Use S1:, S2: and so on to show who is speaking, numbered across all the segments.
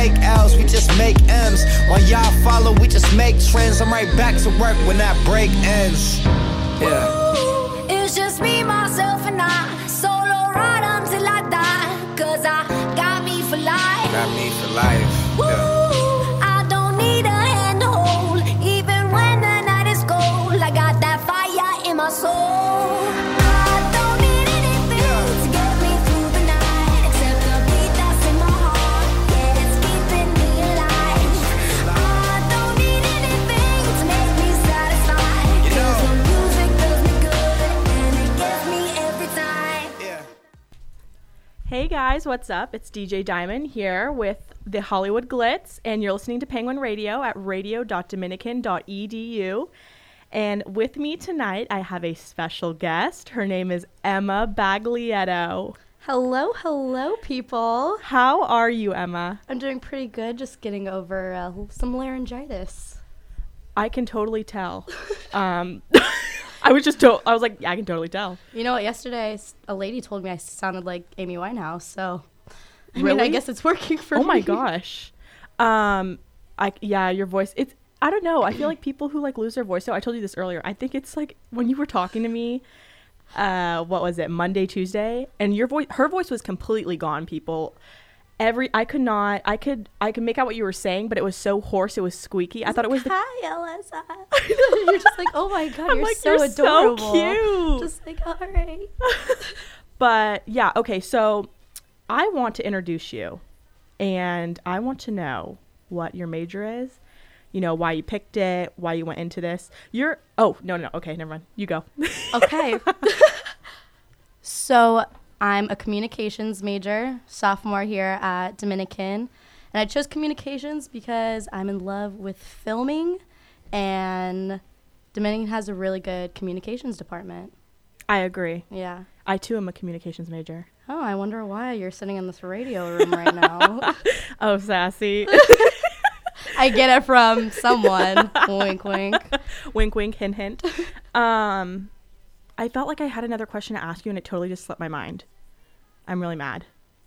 S1: make L's, we just make M's. While y'all follow, we just make trends. I'm right back to work when that break ends. Yeah.
S2: It's just me, myself, and I. Solo ride until I die. Cause I got me for life.
S1: Got me for life. Yeah.
S2: I don't need a hand to hold. Even when the night is cold, I got that fire in my soul. I don't need anything to get me through the night, except the beat that's in my heart. Yeah, it's keeping me alive. I don't need anything to make me satisfied. Cause the music does me good and it gets me every time.
S1: Yeah.
S3: Hey guys, what's up? It's DJ Diamond here with the Hollywood Glitz, and you're listening to Penguin Radio at radio.dominican.edu. And with me tonight, I have a special guest. Her name is Emma Baglietto.
S4: Hello, people.
S3: How are you, Emma?
S4: I'm doing pretty good, just getting over some laryngitis.
S3: I can totally tell. I was like, yeah, I can totally tell.
S4: You know what, yesterday a lady told me I sounded like Amy Winehouse, so I
S3: Really?
S4: guess it's working for me.
S3: Oh my gosh. Your voice, I don't know. I feel like people who like lose their voice. So I told you this earlier. I think it's like when you were talking to me, what was it? Monday, Tuesday, and her voice was completely gone, people. I could make out what you were saying, but it was so hoarse. It was squeaky. I thought it was
S4: Hi, Alyssa. You're just like, oh my God, you're
S3: like,
S4: so
S3: you're
S4: adorable.
S3: so cute.
S4: Just like, all right.
S3: But yeah, okay. So I want to introduce you, and I want to know what your major is. You know, why you picked it, why you went into this. No. Okay, never mind. You go.
S4: Okay. So I'm a communications major, sophomore here at Dominican. And I chose communications because I'm in love with filming, and Dominican has a really good communications department.
S3: I agree.
S4: Yeah.
S3: I, too, am a communications major.
S4: Oh, I wonder why you're sitting in this radio room right now.
S3: Oh, sassy.
S4: I get it from someone. Wink, wink.
S3: Wink, wink, hint, hint. I felt like I had another question to ask you, and it totally just slipped my mind. I'm really mad.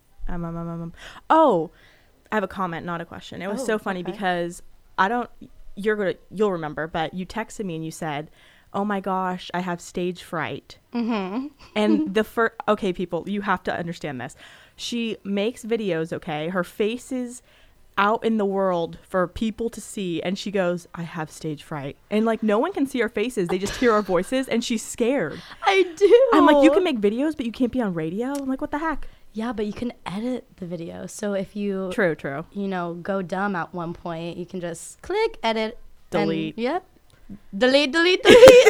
S3: Oh, I have a comment, not a question. It was so funny because you'll remember, but you texted me and you said, oh my gosh, I have stage fright. Mm-hmm. And okay, people, you have to understand this. She makes videos, okay? Her face is out in the world for people to see, and she goes, I have stage fright. And like, no one can see our faces. They just hear our voices, and she's scared.
S4: I do.
S3: I'm like, you can make videos, but you can't be on radio? I'm like, what the heck?
S4: Yeah, but you can edit the video. So if you,
S3: True.
S4: go dumb at one point, you can just click, edit,
S3: Delete.
S4: And, yep. Delete.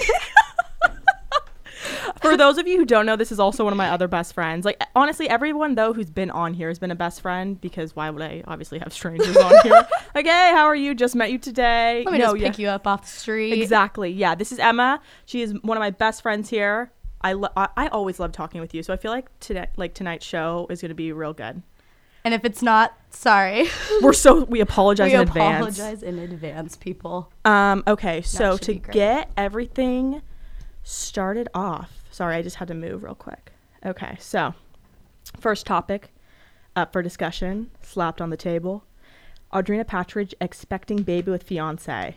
S3: For those of you who don't know, this is also one of my other best friends. Like, honestly, everyone, though, who's been on here has been a best friend, because why would I obviously have strangers on here? Like, hey, how are you? Just met you today.
S4: Let me just pick you up off the street.
S3: Exactly. Yeah, this is Emma. She is one of my best friends here. I always love talking with you, so I feel like tonight's show is going to be real good.
S4: And if it's not, sorry.
S3: We apologize in advance.
S4: We apologize in advance, people.
S3: Okay, so to
S4: be great.
S3: get everything started off, sorry, I just had to move real quick. Okay, so first topic up for discussion, slapped on the table. Audrina Patridge expecting baby with fiance.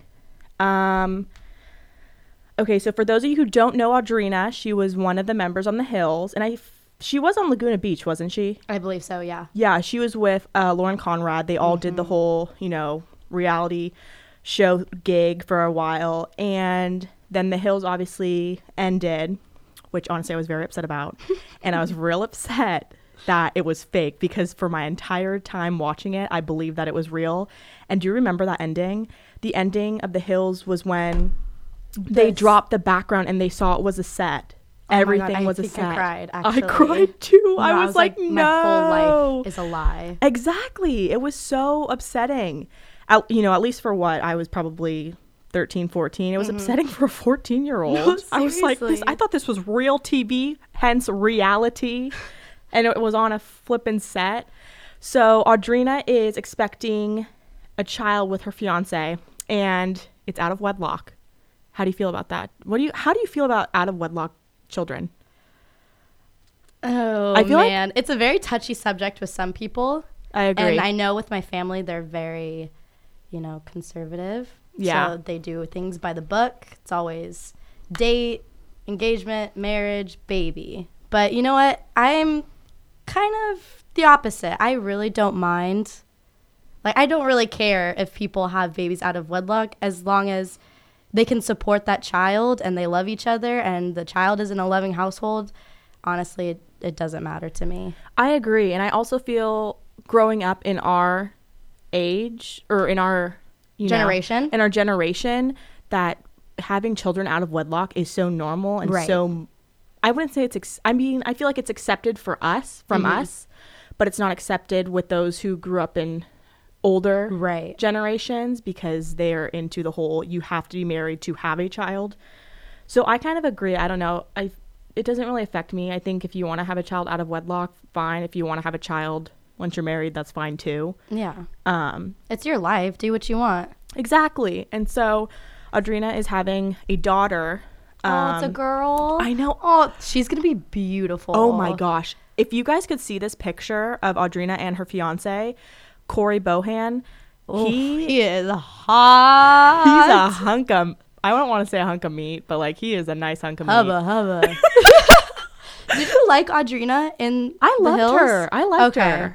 S3: Okay, so for those of you who don't know Audrina, she was one of the members on The Hills, and she was on Laguna Beach, wasn't she?
S4: I believe so, yeah.
S3: Yeah, she was with Lauren Conrad. They all did the whole, reality show gig for a while, and then The Hills obviously ended, which honestly I was very upset about, and I was real upset that it was fake, because for my entire time watching it, I believed that it was real. And do you remember that ending? The ending of The Hills was when they dropped the background and they saw it was a set.
S4: Oh
S3: Everything was a
S4: set.
S3: set.
S4: I cried, actually.
S3: I cried too.
S4: No,
S3: I was like, no.
S4: My whole life is a lie.
S3: Exactly. It was so upsetting. At least for what? I was probably 13, 14. It was upsetting for a 14-year-old.
S4: No,
S3: I was like,
S4: seriously.
S3: I thought this was real TV, hence reality. And it was on a flippin' set. So Audrina is expecting a child with her fiance, and it's out of wedlock. How do you feel about that? How do you feel about out of wedlock children?
S4: Oh,
S3: I feel
S4: man. It's a very touchy subject with some people.
S3: I agree.
S4: And I know with my family, they're very, conservative.
S3: Yeah.
S4: So they do things by the book. It's always date, engagement, marriage, baby. But you know what? I'm kind of the opposite. I really don't mind. Like, I don't really care if people have babies out of wedlock as long as they can support that child and they love each other and the child is in a loving household. Honestly, it doesn't matter to me.
S3: I agree. And I also feel growing up in our age or in our generation that having children out of wedlock is so normal and so, I wouldn't say I feel like it's accepted from us, but it's not accepted with those who grew up in older generations because they're into the whole you have to be married to have a child. So I kind of agree. I don't know. It doesn't really affect me. I think if you want to have a child out of wedlock, fine. If you want to have a child once you're married, that's fine too.
S4: Yeah. It's your life. Do what you want.
S3: Exactly. And so Audrina is having a daughter.
S4: It's a girl.
S3: I know.
S4: Oh, she's going to be beautiful.
S3: Oh my gosh. If you guys could see this picture of Audrina and her fiance, Corey Bohan,
S4: he is hot.
S3: He's a hunk of, I don't want to say a hunk of meat, but like he is a nice hunk of meat.
S4: Hubba. Did you like Audrina in
S3: I
S4: The
S3: loved
S4: Hills?
S3: her. I liked her.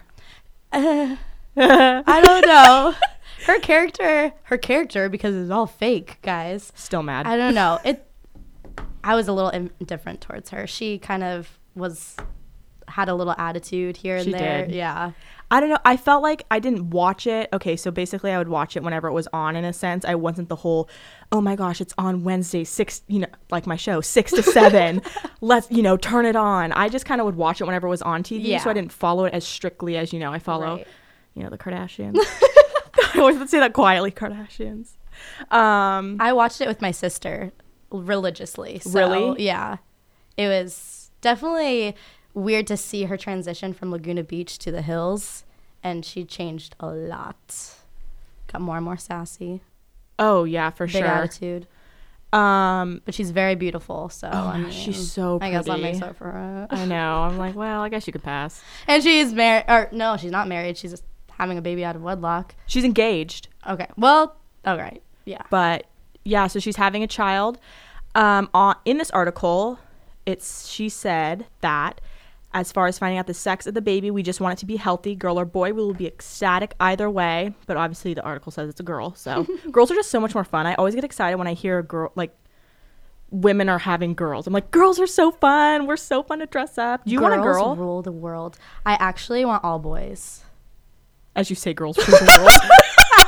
S4: I don't know. Her character, because it's all fake, guys.
S3: Still mad.
S4: I don't know. I was a little indifferent towards her. She kind of had a little attitude here and
S3: She
S4: there.
S3: did.
S4: Yeah.
S3: I don't know. I felt like I didn't watch it. Okay, so basically I would watch it whenever it was on in a sense. I wasn't the whole, oh my gosh, it's on Wednesday, 6, like my show, 6 to 7. Let's, turn it on. I just kind of would watch it whenever it was on TV. So I didn't follow it as strictly as, I follow, the Kardashians. I always would say that quietly, Kardashians.
S4: I watched it with my sister religiously. So,
S3: really?
S4: Yeah. It was definitely weird to see her transition from Laguna Beach to the Hills, and she changed a lot. Got more and more sassy.
S3: Oh yeah, for
S4: Big
S3: sure.
S4: attitude. But she's very beautiful, so
S3: she's so pretty.
S4: I guess that makes up for it.
S3: I know. I'm like, well, I guess you could pass.
S4: And she's married, or no, she's not married. She's just having a baby out of wedlock.
S3: She's engaged.
S4: Okay. Well, all right. Yeah.
S3: But yeah, so she's having a child. In this article, she said that as far as finding out the sex of the baby, we just want it to be healthy, girl or boy. We will be ecstatic either way. But obviously the article says it's a girl. So girls are just so much more fun. I always get excited when I hear a girl, like women are having girls. I'm like, girls are so fun. We're so fun to dress up. Do you want a girl?
S4: Girls rule the world. I actually want all boys.
S3: As you say, girls rule the world.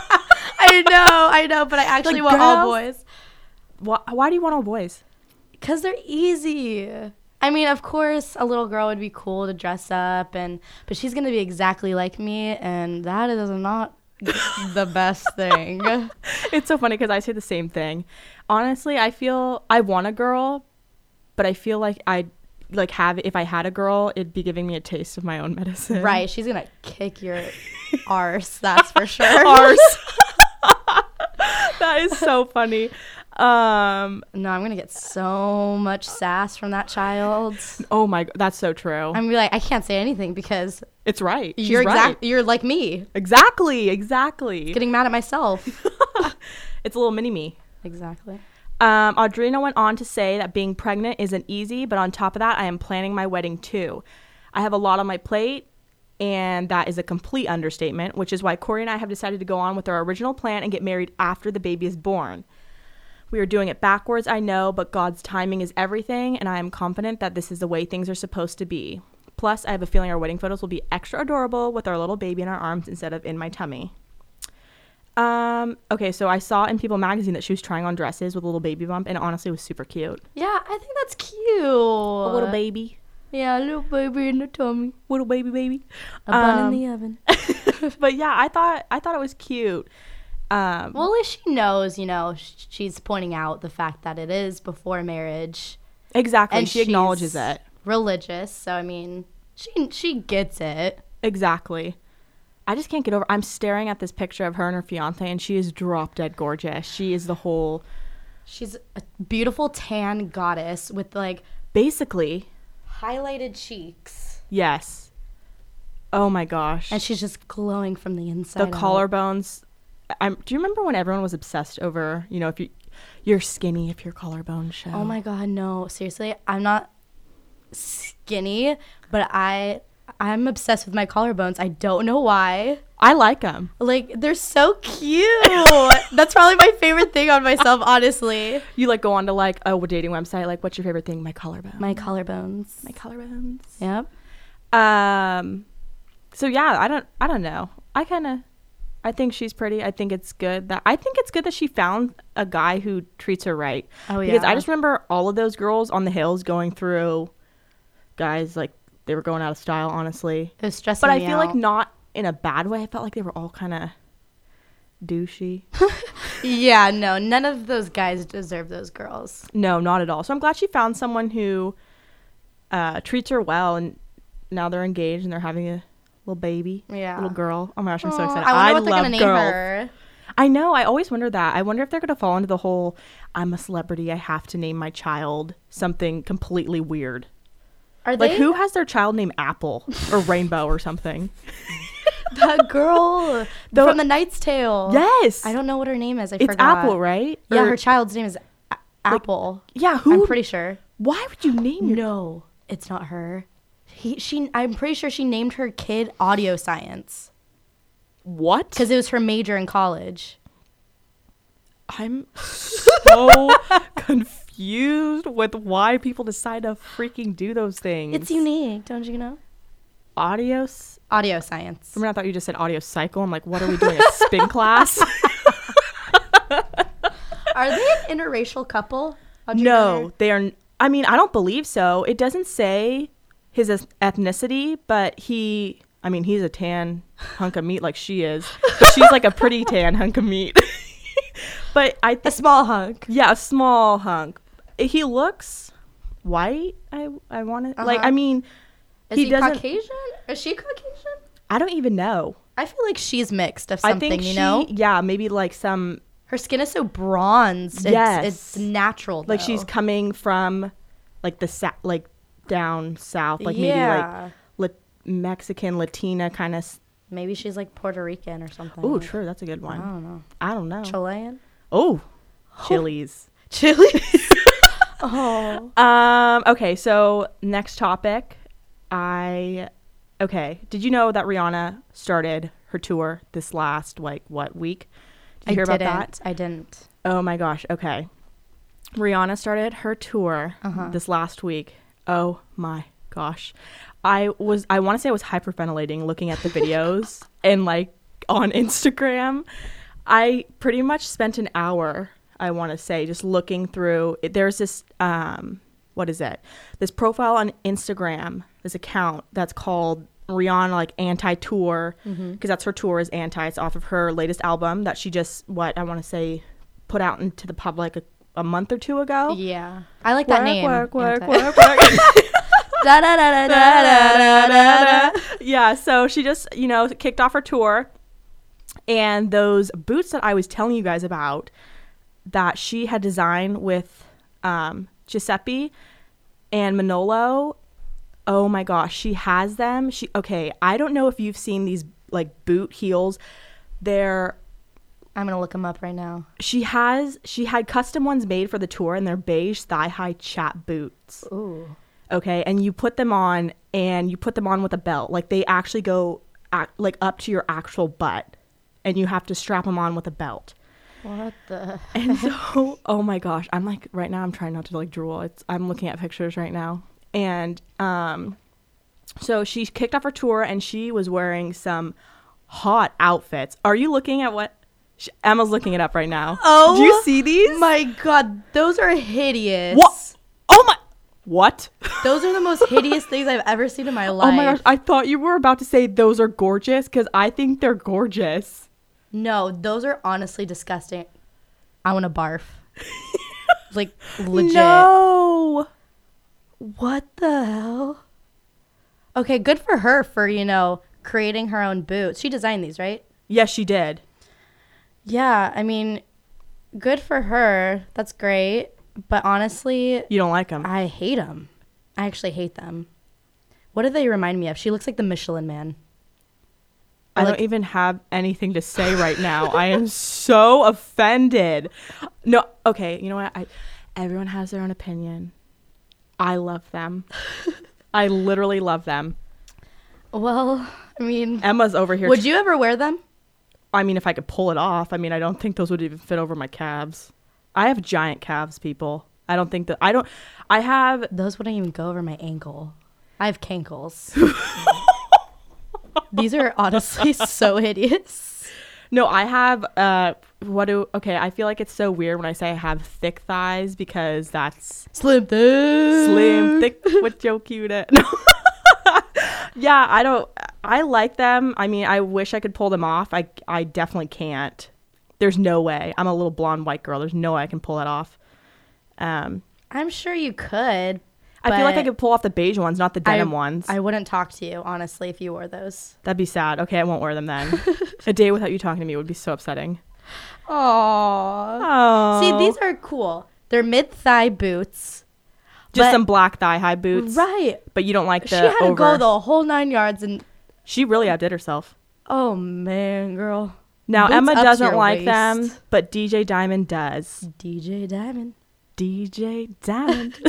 S4: I know, but I actually want all boys.
S3: Why do you want all boys?
S4: Because they're easy. I mean, of course, a little girl would be cool to dress up, but she's going to be exactly like me, and that is not the best thing.
S3: It's so funny because I say the same thing. Honestly, I feel I want a girl, but I feel like if I had a girl, it'd be giving me a taste of my own medicine.
S4: Right. She's going to kick your arse, that's for sure.
S3: Arse. That is so funny.
S4: No, I'm gonna get so much sass from that child.
S3: Oh my god, that's so true.
S4: I'm gonna be like, I can't say anything because
S3: it's right.
S4: You're
S3: right.
S4: You're like me.
S3: Exactly.
S4: Getting mad at myself.
S3: It's a little mini me.
S4: Exactly.
S3: Audrina went on to say that being pregnant isn't easy, but on top of that, I am planning my wedding too. I have a lot on my plate, and that is a complete understatement, which is why Corey and I have decided to go on with our original plan and get married after the baby is born. We are doing it backwards, I know, but God's timing is everything, and I am confident that this is the way things are supposed to be. Plus, I have a feeling our wedding photos will be extra adorable with our little baby in our arms instead of in my tummy. Okay, so I saw in People magazine that she was trying on dresses with a little baby bump, and honestly, it was super cute.
S4: Yeah, I think that's cute.
S3: A little baby.
S4: Yeah, a little baby in the tummy.
S3: Little baby.
S4: A bun in the oven.
S3: But yeah, I thought it was cute.
S4: Well, at least she knows, she's pointing out the fact that it is before marriage.
S3: Exactly. And she acknowledges it.
S4: Religious, so I mean, she gets it.
S3: Exactly. I just can't get over. I'm staring at this picture of her and her fiance, and she is drop dead gorgeous. She is the whole.
S4: She's a beautiful tan goddess with like
S3: basically
S4: highlighted cheeks.
S3: Yes. Oh my gosh.
S4: And she's just glowing from the inside
S3: The
S4: out.
S3: collarbones. Do you remember when everyone was obsessed over, you know, if you're skinny if your collarbone show?
S4: Oh my god, no. Seriously, I'm not skinny, but I'm obsessed with my collarbones. I don't know why.
S3: I like them.
S4: Like, they're so cute. That's probably my favorite thing on myself, honestly.
S3: You like go on to like a dating website, like what's your favorite thing? My collarbone.
S4: My collarbones.
S3: My collarbones.
S4: Yep.
S3: So yeah, I don't know. I think she's pretty. I think it's good that she found a guy who treats her right.
S4: Oh, yeah.
S3: Because I just remember all of those girls on the hills going through guys, like they were going out of style, honestly.
S4: It was stressing
S3: But I
S4: me
S3: feel
S4: out.
S3: like not in a bad way. I felt like they were all kind of douchey.
S4: Yeah, no, none of those guys deserve those girls.
S3: No, not at all. So I'm glad she found someone who treats her well, and now they're engaged and they're having a little baby.
S4: Yeah.
S3: Little girl. Oh my gosh, I'm so
S4: Aw,
S3: excited.
S4: I wonder what
S3: love
S4: they're gonna name
S3: girls.
S4: her.
S3: I know. I always wonder that. I wonder if they're going to fall into the whole, I'm a celebrity, I have to name my child something completely weird.
S4: Are
S3: Like,
S4: they
S3: who has their child named Apple or Rainbow or something?
S4: that girl from The Knight's Tale?
S3: Yes.
S4: I don't know what her name is. I
S3: It's
S4: forgot.
S3: Apple, right?
S4: Yeah,
S3: Or-
S4: her child's name is Apple.
S3: Yeah, who?
S4: I'm pretty sure.
S3: Why would you name your...
S4: No, it's not her. I'm pretty sure she named her kid audio science
S3: What?
S4: because it was her major in college.
S3: I'm so confused with why people decide to freaking do those things.
S4: It's unique, don't you know?
S3: Audio...
S4: Audio science.
S3: Remember, I thought you just said audio cycle. I'm like, what are we doing? A spin class?
S4: Are they an interracial couple? Audrey
S3: No,
S4: Renner?
S3: they are. I mean, I don't believe so. It doesn't say his ethnicity, but he's a tan hunk of meat like she is. But she's like a pretty tan hunk of meat. But I
S4: A
S3: think,
S4: small hunk.
S3: yeah, a small hunk. He looks white. I want to like. I mean,
S4: Is he
S3: doesn't.
S4: Caucasian? Is she Caucasian?
S3: I don't even know.
S4: I feel like she's mixed of
S3: I
S4: something,
S3: think
S4: you know?
S3: yeah, maybe like some.
S4: Her skin is so bronzed.
S3: Yes.
S4: It's natural,
S3: Like
S4: though.
S3: she's coming from like like down south, like
S4: Yeah.
S3: maybe like Mexican Latina kind of.
S4: Maybe she's like Puerto Rican or something.
S3: Oh, true, that's a good
S4: I
S3: one.
S4: don't know.
S3: I don't know.
S4: Chilean?
S3: Oh, chilies.
S4: Chili? Oh.
S3: Okay, so next topic. Okay, did you know that Rihanna started her tour this last week? Did you hear about that?
S4: I didn't.
S3: Oh my gosh. Okay. Rihanna started her tour this last week. Oh my gosh. I want to say I was hyperventilating looking at the videos and like on Instagram. I pretty much spent an hour, I want to say, just looking through. There's this what is it? This profile on Instagram, this account that's called Rihanna like anti-tour, because that's her tour is anti. It's off of her latest album that she just I want to say put out into the public a month or two ago.
S4: Yeah. I like that name.
S3: Work.
S4: Da, da, da, da, da, da, da.
S3: Yeah, so she just, kicked off her tour, and those boots that I was telling you guys about that she had designed with Giuseppe and Manolo. Oh my gosh, she has them. I don't know if you've seen these like boot heels. I'm
S4: gonna look them up right now.
S3: She had custom ones made for the tour, and they're beige thigh-high chat boots.
S4: Ooh.
S3: Okay, and you put them on, with a belt. Like they actually go like up to your actual butt, and you have to strap them on with a belt.
S4: What the?
S3: And so, oh my gosh, I'm like right now I'm trying not to like drool. I'm looking at pictures right now, and so she kicked off her tour, and she was wearing some hot outfits. Are you looking at what? Emma's looking it up right now.
S4: Oh,
S3: do you see these?
S4: My God, those are hideous.
S3: What? Oh my! What?
S4: Those are the most hideous things I've ever seen in my life.
S3: Oh my gosh, I thought you were about to say those are gorgeous, because I think they're gorgeous.
S4: No, those are honestly disgusting. I want to barf. Like, legit.
S3: No.
S4: What the hell? Okay, good for her for, creating her own boots. She designed these, right?
S3: Yes, she did.
S4: Yeah, I mean, good for her. That's great. But honestly,
S3: You don't like them.
S4: I hate them. I actually hate them. What do they remind me of? She looks like the Michelin Man.
S3: I don't even have anything to say right now. I am so offended. No, okay, you know what? Everyone has their own opinion. I love them. I literally love them.
S4: Well, I mean,
S3: Emma's over here.
S4: Would you ever wear them?
S3: I mean, if I could pull it off. I mean, I don't think those would even fit over my calves. I have giant calves, people. I don't think that I have.
S4: Those wouldn't even go over my ankle. I have cankles. These are honestly so hideous.
S3: No, I have I feel like it's so weird when I say I have thick thighs because that's
S4: slim
S3: thick with Joe Cute. No. Yeah, I like them. I mean, I wish I could pull them off. I definitely can't. There's no way. I'm a little blonde white girl. There's no way I can pull that off.
S4: I'm sure you could.
S3: I feel like I could pull off the beige ones, not the denim ones.
S4: I wouldn't talk to you, honestly, if you wore those.
S3: That'd be sad. Okay, I won't wear them then. A day without you talking to me would be so upsetting.
S4: Aww. See, these are cool. They're mid-thigh boots.
S3: Just some black thigh-high boots.
S4: Right.
S3: But you don't like the
S4: She had to go the whole 9 yards. And
S3: she really outdid herself.
S4: Oh, man, girl.
S3: Now,
S4: Boots
S3: Emma
S4: up to
S3: doesn't
S4: your
S3: like
S4: waist.
S3: them, but DJ Diamond does.
S4: DJ Diamond.
S3: DJ Diamond.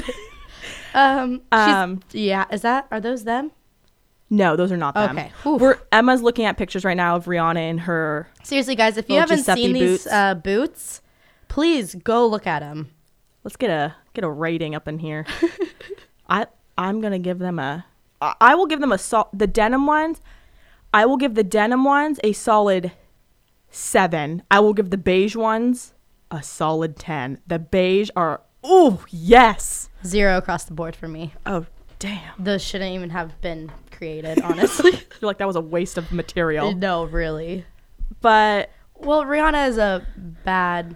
S4: Yeah, are those them?
S3: No, those are not them.
S4: Okay.
S3: Emma's looking at pictures right now of Rihanna in her.
S4: Seriously, guys, if you
S3: little
S4: haven't
S3: Giuseppe
S4: seen these
S3: boots.
S4: boots, please go look at them.
S3: Let's get a rating up in here. I'm gonna give them I will give them the denim ones. I will give the denim ones a solid 7. I will give the beige ones a solid 10. The beige are yes.
S4: 0 across the board for me.
S3: Oh damn.
S4: Those shouldn't even have been created, honestly.
S3: I feel like that was a waste of material.
S4: No, really.
S3: But
S4: well, Rihanna is a bad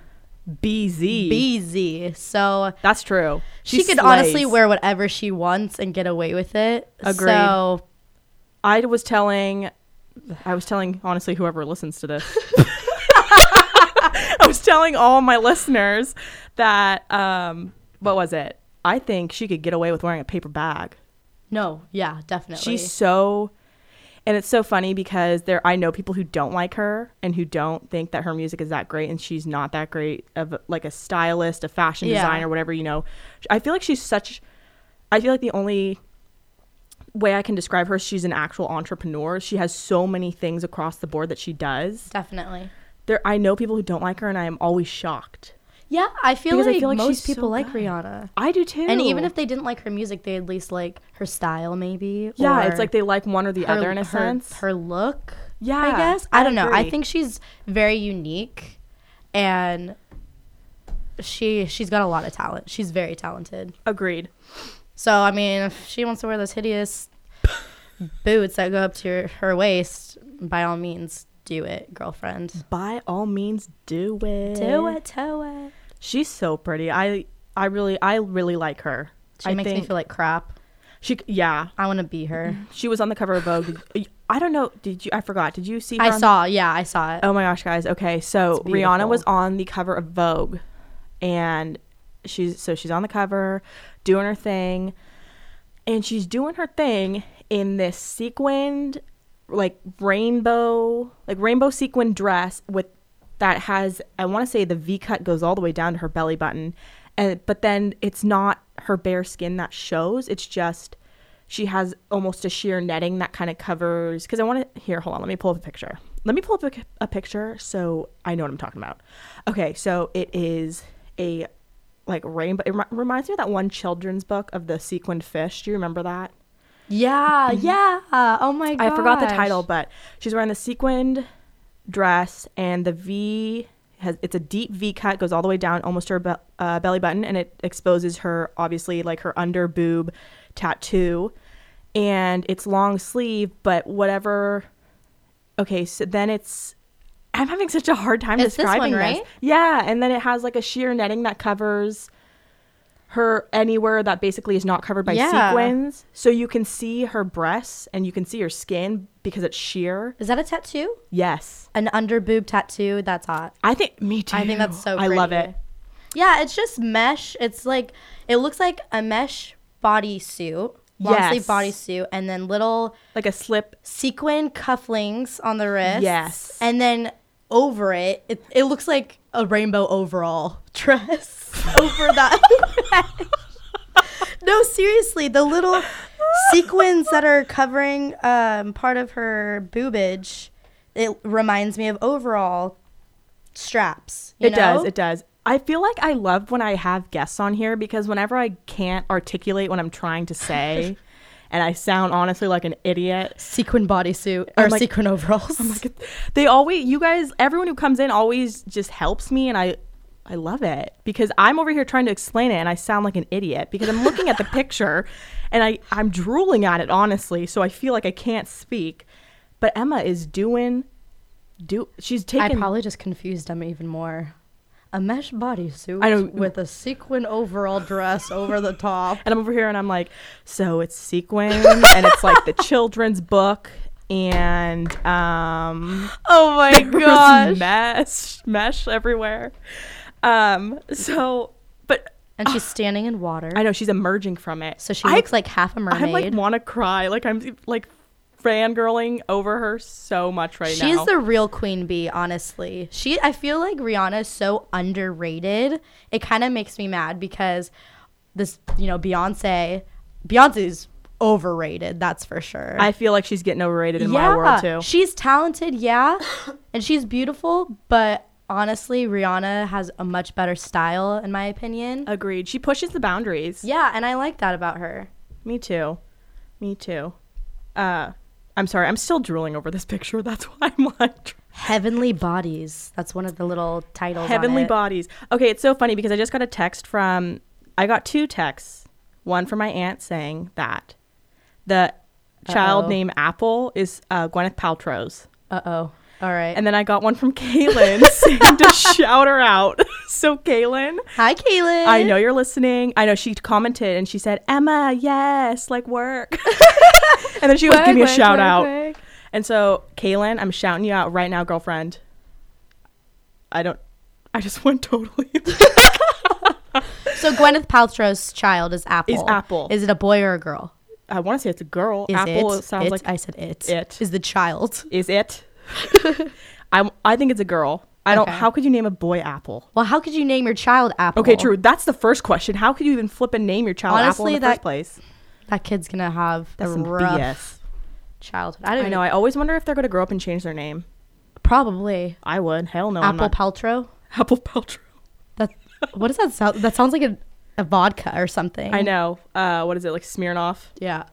S3: BZ.
S4: So
S3: that's true.
S4: She could honestly wear whatever she wants and get away with it.
S3: Agreed.
S4: So
S3: I was telling honestly whoever listens to this. I was telling all my listeners that what was it? I think she could get away with wearing a paper bag.
S4: No, yeah, definitely.
S3: And it's so funny because I know people who don't like her and who don't think that her music is that great, and she's not that great of like a stylist, a fashion designer, whatever, you know. I feel like I feel like the only way I can describe her is she's an actual entrepreneur. She has so many things across the board that she does.
S4: Definitely.
S3: I know people who don't like her, and I am always shocked.
S4: Yeah, I feel like most
S3: she's
S4: people
S3: so
S4: like
S3: good.
S4: Rihanna.
S3: I do too.
S4: And even if they didn't like her music, they at least like her style, maybe.
S3: Yeah,
S4: or
S3: it's like they like one or the other in a sense.
S4: Her look,
S3: yeah,
S4: I guess. I don't know. I
S3: agree.
S4: think she's very unique, and she's got a lot of talent. She's very talented.
S3: Agreed.
S4: So, I mean, if she wants to wear those hideous boots that go up to her waist, by all means, do it, girlfriend.
S3: By all means, do it.
S4: Do it.
S3: She's so pretty. I really like her.
S4: She makes me feel like crap.
S3: Yeah.
S4: I want to be her.
S3: She was on the cover of Vogue. I don't know. I forgot. Did you see her?
S4: I saw it.
S3: Oh my gosh, guys. Okay, so Rihanna was on the cover of Vogue, and she's on the cover doing her thing, and she's doing her thing in this sequined rainbow sequin dress that has, I want to say the V cut goes all the way down to her belly button, but then it's not her bare skin that shows. It's just she has almost a sheer netting that kind of covers, because I want to, hold on, let me pull up a picture. Let me pull up a picture so I know what I'm talking about. Okay, so it is a rainbow. It reminds me of that one children's book of the sequined fish. Do you remember that?
S4: Yeah. Oh my god.
S3: I forgot the title, but she's wearing the sequined dress, and it's a deep V cut, goes all the way down almost to her belly button, and it exposes her, obviously, like her under boob tattoo, and it's long sleeve, but whatever. Okay, so then I'm having such a hard time describing
S4: this one, right?
S3: Yeah, and then it has like a sheer netting that covers her anywhere that basically is not covered by sequins, so you can see her breasts and you can see her skin because it's sheer.
S4: Is that a tattoo?
S3: Yes.
S4: An under boob tattoo? That's hot.
S3: Me too.
S4: I think that's so pretty.
S3: I love it.
S4: Yeah, it's just mesh. It's like, it looks like a mesh bodysuit. long sleeve
S3: Yes.
S4: bodysuit, and then little
S3: Like a slip.
S4: sequin cufflinks on the wrists.
S3: Yes.
S4: And then over it looks like a rainbow overall dress over that. No, seriously, the little sequins that are covering part of her boobage, it reminds me of overall straps. You know?
S3: It does. I feel like I love when I have guests on here because whenever I can't articulate what I'm trying to say and I sound honestly like an idiot.
S4: Sequin bodysuit
S3: I'm
S4: or
S3: like-
S4: sequin overalls.
S3: They always, you guys, everyone who comes in always just helps me, and I love it because I'm over here trying to explain it and I sound like an idiot because I'm looking at the picture and I'm drooling at it, honestly, so I feel like I can't speak. But Emma is she's taking...
S4: I probably just confused them even more. A mesh bodysuit
S3: I know.
S4: with a sequin overall dress over the top.
S3: And I'm over here and I'm like, so it's sequin and it's like the children's book and
S4: Oh my
S3: there was
S4: gosh.
S3: mesh everywhere. But
S4: And she's standing in water.
S3: I know she's emerging from it.
S4: So she looks like half a mermaid.
S3: I like want to cry. Like I'm like fangirling over her so much right now.
S4: She's the real queen bee, honestly. I feel like Rihanna is so underrated. It kind of makes me mad because this, Beyonce's overrated, that's for sure.
S3: I feel like she's getting overrated in my world too.
S4: She's talented, yeah, and she's beautiful, but honestly, Rihanna has a much better style, in my opinion.
S3: Agreed. She pushes the boundaries.
S4: Yeah, and I like that about her.
S3: Me too. I'm sorry. I'm still drooling over this picture. That's why I'm like...
S4: Heavenly Bodies. That's one of the little titles
S3: Heavenly
S4: on it.
S3: Bodies. Okay, it's so funny because I just got a text from... I got 2 texts. One from my aunt saying that the child named Apple is Gwyneth Paltrow's.
S4: Uh-oh. All right.
S3: And then I got one from Kaylin saying to shout her out. So Kaylin,
S4: Hi, Kaylin.
S3: I know you're listening. I know she commented and she said, Emma, yes, like work. And then she was giving me a shout out.
S4: Work.
S3: And so Kaylin, I'm shouting you out right now, girlfriend. I just went totally.
S4: So Gwyneth Paltrow's child is Apple.
S3: Is Apple.
S4: Is it a boy or a girl?
S3: I want to say it's a girl.
S4: Is
S3: Apple
S4: it?
S3: sounds like
S4: I said it.
S3: It.
S4: Is the child.
S3: Is it? I think it's a girl. I don't.
S4: Okay.
S3: How could you name a boy Apple?
S4: Well, how could you name your child Apple?
S3: Okay, true. That's the first question. How could you even flip and name your child Apple in the first place?
S4: That kid's going to have
S3: That's
S4: a
S3: some
S4: rough
S3: BS.
S4: childhood.
S3: I know. I always wonder if they're going to grow up and change their name.
S4: Probably.
S3: I would. Hell no. I'm
S4: Apple
S3: not.
S4: Paltrow?
S3: Apple Paltrow.
S4: What does that sound? That sounds like a vodka or something.
S3: I know. What is it, like Smirnoff?
S4: Yeah.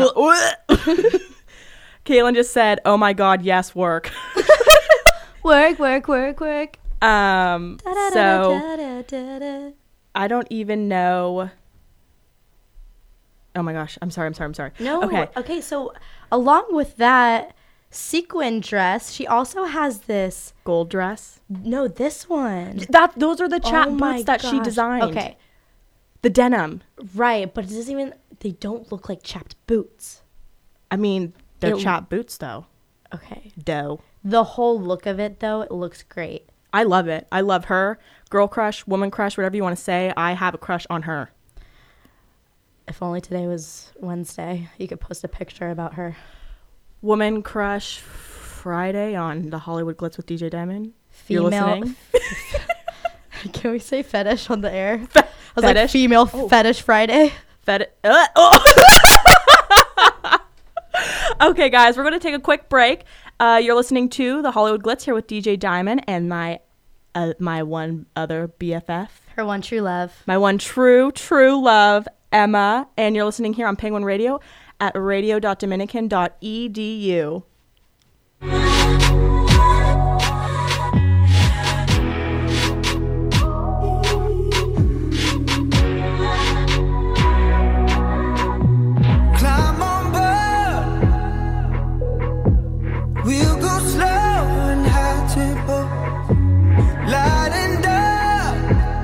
S3: Kaylin just said, "Oh my God, yes, work."
S4: Work.
S3: So I don't even know. Oh my gosh, I'm sorry.
S4: No.
S3: Okay.
S4: Okay. So along with that sequin dress, she also has this.
S3: Gold dress.
S4: No, this one.
S3: Those are the chap
S4: Oh my
S3: boots that she
S4: gosh.
S3: designed.
S4: Okay.
S3: The denim.
S4: Right, but it doesn't even. They don't look like chapped boots.
S3: I mean, they're
S4: It-
S3: chap boots though.
S4: Okay.
S3: Dough.
S4: The whole look of it, though, it looks great.
S3: I love it. I love her. Girl crush, woman crush, whatever you want to say. I have a crush on her.
S4: If only today was Wednesday, you could post a picture about her.
S3: Woman crush Friday on the Hollywood Glitz with DJ Diamond. You're
S4: Female.
S3: listening?
S4: Can we say fetish on the air?
S3: Fe-
S4: I was like
S3: fetish?
S4: female fetish Friday.
S3: Okay, guys, we're going to take a quick break. You're listening to the Hollywood Glitz here with DJ Diamond and my one other BFF.
S4: Her one true love.
S3: My one true love, Emma. And you're listening here on Penguin Radio at radio.dominican.edu.
S1: Climb on board. We'll go slow and high tempo. Light and dark.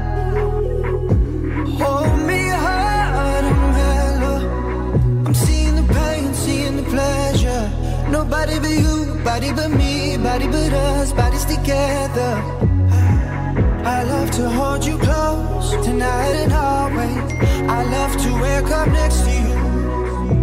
S1: Hold me hard and mellow. I'm seeing the pain, seeing the pleasure. Nobody but you, body but me, body but us, bodies together. I love to hold you close tonight and always. I love to wake up next to you.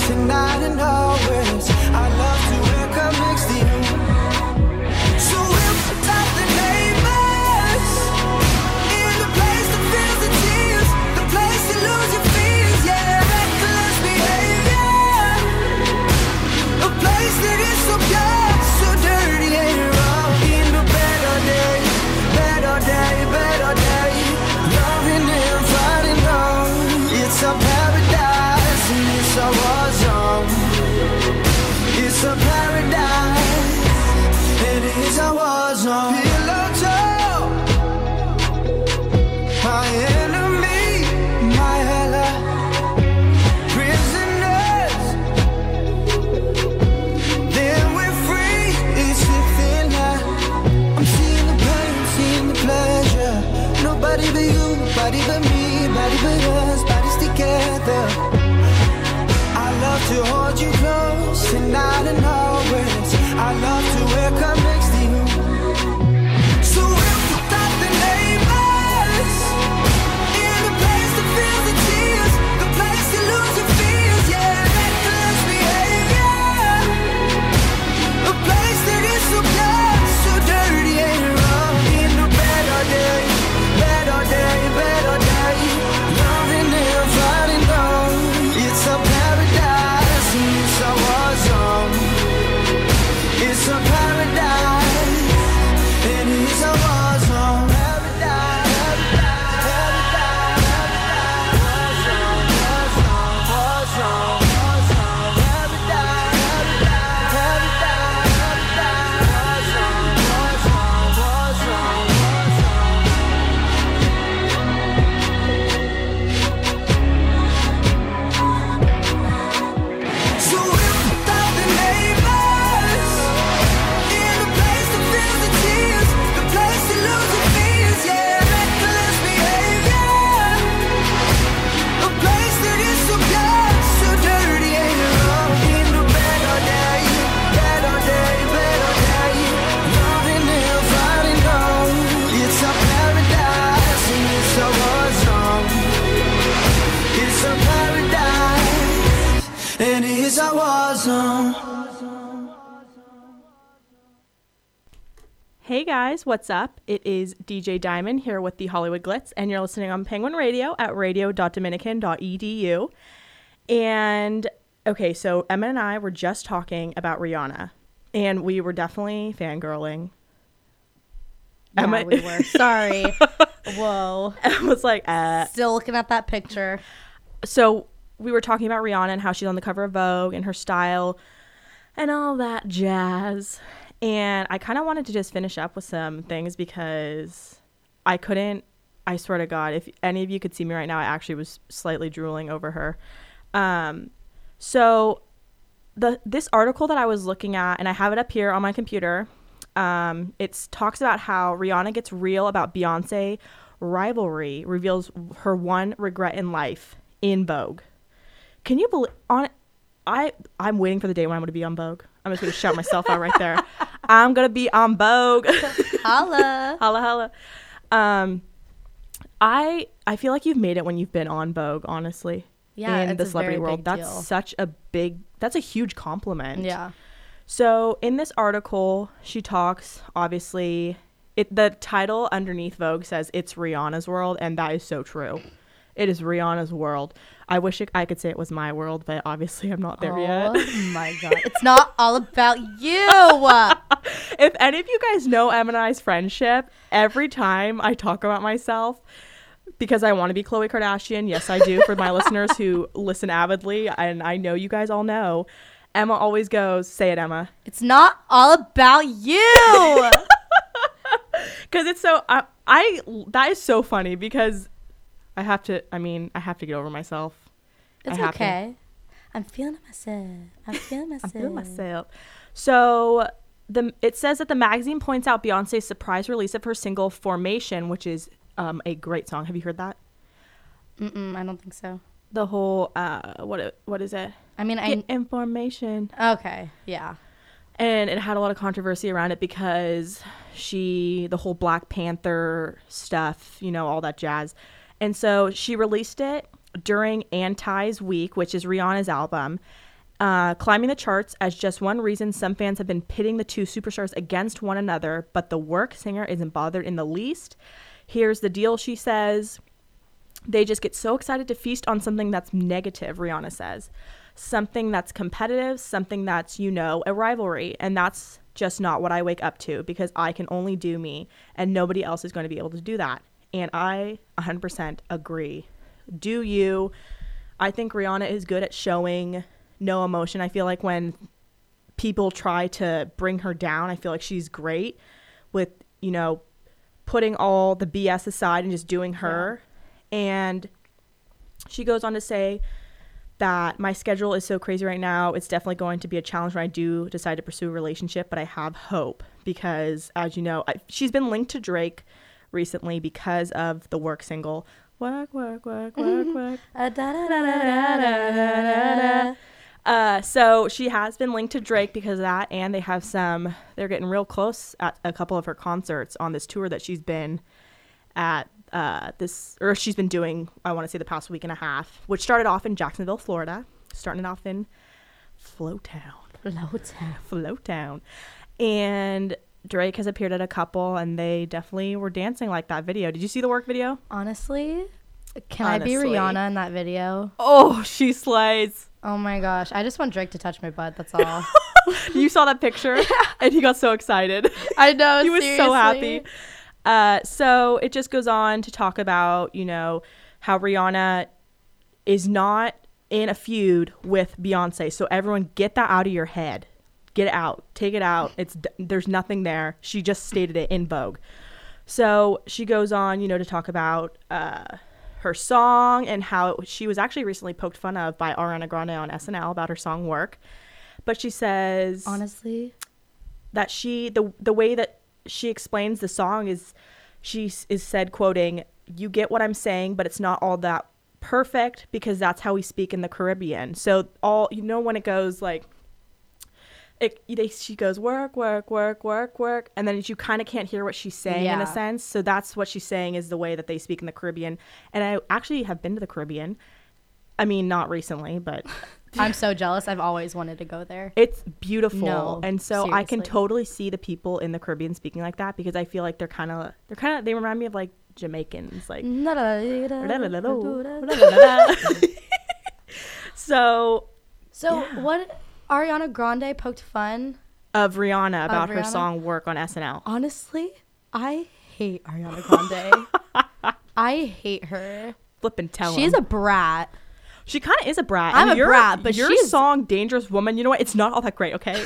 S1: tonight and always. I love to wake up next to you. So we'll put out the neighbors in the place that feels the tears, the place you lose your fears, yeah. Reckless behavior, a place that is so pure, so dirty and raw. In a better day, better day, better day. Loving and fighting on. It's a paradise and it's a war zone. It's a paradise and it's a war zone. Pillow talk, my enemy, my ally. Prisoners, then we're free. It's a thin line. I'm seeing the pain, seeing the pleasure. Nobody but you, nobody but me, nobody but us, bodies together. I love to hold you close tonight and always. I love to wake up next to you. So we'll put out the neighbors in the place that feels the tears, the place you lose your fears, yeah. Reckless behavior, a place that is so pure, so dirty and raw. In a better day, better day, better day. Loving and fighting on. It's a paradise and it's a war zone. It's a paradise and it's a war zone. Paradise, paradise, paradise, war zone, war zone, paradise, paradise, paradise, war zone, war zone, war zone. So we'll put out the neighbors in the place that feels the tears, the place you lose your fears, yeah. Reckless behavior, a place that is so pure, so dirty and raw. In a better day, better day, better day. Loving and fighting on. It's a paradise and it's a war zone. It's a paradise and it's a war zone.
S3: Hey guys, what's up? It is DJ Diamond here with the Hollywood Glitz, and you're listening on Penguin Radio at radio.dominican.edu. And okay, so Emma and I were just talking about Rihanna, and we were definitely fangirling.
S4: Yeah,
S3: Emma-
S4: we were. Sorry. Whoa.
S3: Emma was like,
S4: Still looking at that picture.
S3: So we were talking about Rihanna and how she's on the cover of Vogue and her style and all that jazz. And I kind of wanted to just finish up with some things because I swear to God, if any of you could see me right now, I actually was slightly drooling over her. So this article that I was looking at, and I have it up here on my computer, it talks about how Rihanna gets real about Beyonce rivalry, reveals her one regret in life in Vogue. Can you believe I'm waiting for the day when I'm going to be on Vogue. I'm just going to shout myself out right there. I'm going to be on Vogue.
S4: Holla.
S3: Holla, holla. I feel like you've made it when you've been on Vogue, honestly.
S4: Yeah,
S3: in
S4: it's
S3: the
S4: a
S3: celebrity
S4: very
S3: world.
S4: big deal.
S3: That's a huge compliment.
S4: Yeah.
S3: So in this article, she talks, obviously, the title underneath Vogue says it's Rihanna's world, and that is so true. It is Rihanna's world. I wish I could say it was my world, but obviously I'm not there yet.
S4: Oh my God. It's not all about you.
S3: If any of you guys know Em and I's friendship, every time I talk about myself, because I want to be Khloe Kardashian, yes I do, for my listeners who listen avidly, and I know you guys all know, Emma always goes, say it, Emma.
S4: It's not all about you.
S3: Because it's so, that is so funny because I have to get over myself.
S4: It's okay. I'm feeling myself.
S3: So it says that the magazine points out Beyonce's surprise release of her single Formation, which is a great song. Have you heard that?
S4: I don't think so.
S3: The whole, what is it?
S4: I mean,
S3: Get information.
S4: Okay, yeah.
S3: And it had a lot of controversy around it because the whole Black Panther stuff, all that jazz. And so she released it during Anti's Week, which is Rihanna's album. Climbing the charts as just one reason. Some fans have been pitting the two superstars against one another, but the work singer isn't bothered in the least. Here's the deal, she says. They just get so excited to feast on something that's negative, Rihanna says. Something that's competitive, something that's, you know, a rivalry. And that's just not what I wake up to, because I can only do me and nobody else is going to be able to do that. And I 100% agree. Do you? I think Rihanna is good at showing no emotion. I feel like when people try to bring her down, I feel like she's great with, you know, putting all the BS aside and just doing her. Yeah. And she goes on to say that my schedule is so crazy right now. It's definitely going to be a challenge when I do decide to pursue a relationship, but I have hope because, as you know, she's been linked to Drake recently because of the work single. Work, work, work, work, work. So she has been linked to Drake because of that, and they're getting real close at a couple of her concerts on this tour that she's been at she's been doing, I want to say, the past week and a half, which started off in Jacksonville, Florida, starting it off in Flowtown. And Drake has appeared at a couple, and they definitely were dancing like that video. Did you see the work video?
S4: Honestly, can I be Rihanna in that video?
S3: Oh, she slays.
S4: Oh my gosh. I just want Drake to touch my butt. That's all.
S3: You saw that picture? And he got so excited.
S4: I know.
S3: He was
S4: seriously.
S3: so happy. So it just goes on to talk about, you know, how Rihanna is not in a feud with Beyonce. So everyone get that out of your head. Get it out. Take it out. There's nothing there. She just stated it in Vogue. So she goes on, you know, to talk about her song and how she was actually recently poked fun of by Ariana Grande on SNL about her song Work. But she says,
S4: honestly,
S3: that the way that she explains the song is, she is said, quoting, "You get what I'm saying, but it's not all that perfect because that's how we speak in the Caribbean." So all, you know, when it goes like, she goes work, work, work, work, work, and then you kind of can't hear what she's saying in a sense. So that's what she's saying is the way that they speak in the Caribbean. And I actually have been to the Caribbean. I mean, not recently, but
S4: I'm so jealous. I've always wanted to go there.
S3: It's beautiful.
S4: No,
S3: and so
S4: seriously.
S3: I can totally see the people in the Caribbean speaking like that, because I feel like they remind me of like Jamaicans, like so yeah.
S4: What Ariana Grande poked fun
S3: of Rihanna about her song Work on SNL.
S4: Honestly, I hate Ariana Grande. I hate her.
S3: Flippin' tell
S4: She's a brat.
S3: She kind of is a brat.
S4: I'm a brat, but
S3: your song Dangerous Woman, you know what? It's not all that great, okay?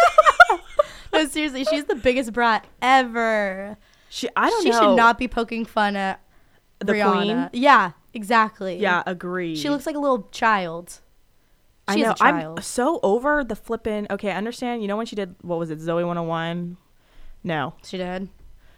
S4: No, seriously, she's the biggest brat ever.
S3: I don't know.
S4: She should not be poking fun at
S3: the
S4: Rihanna.
S3: Queen?
S4: Yeah, exactly.
S3: Yeah, agreed.
S4: She looks like a little child.
S3: I know.
S4: A child.
S3: I'm so over the flippin'. Okay, I understand. You know when she did, what was it, Zoe 101? No.
S4: She did.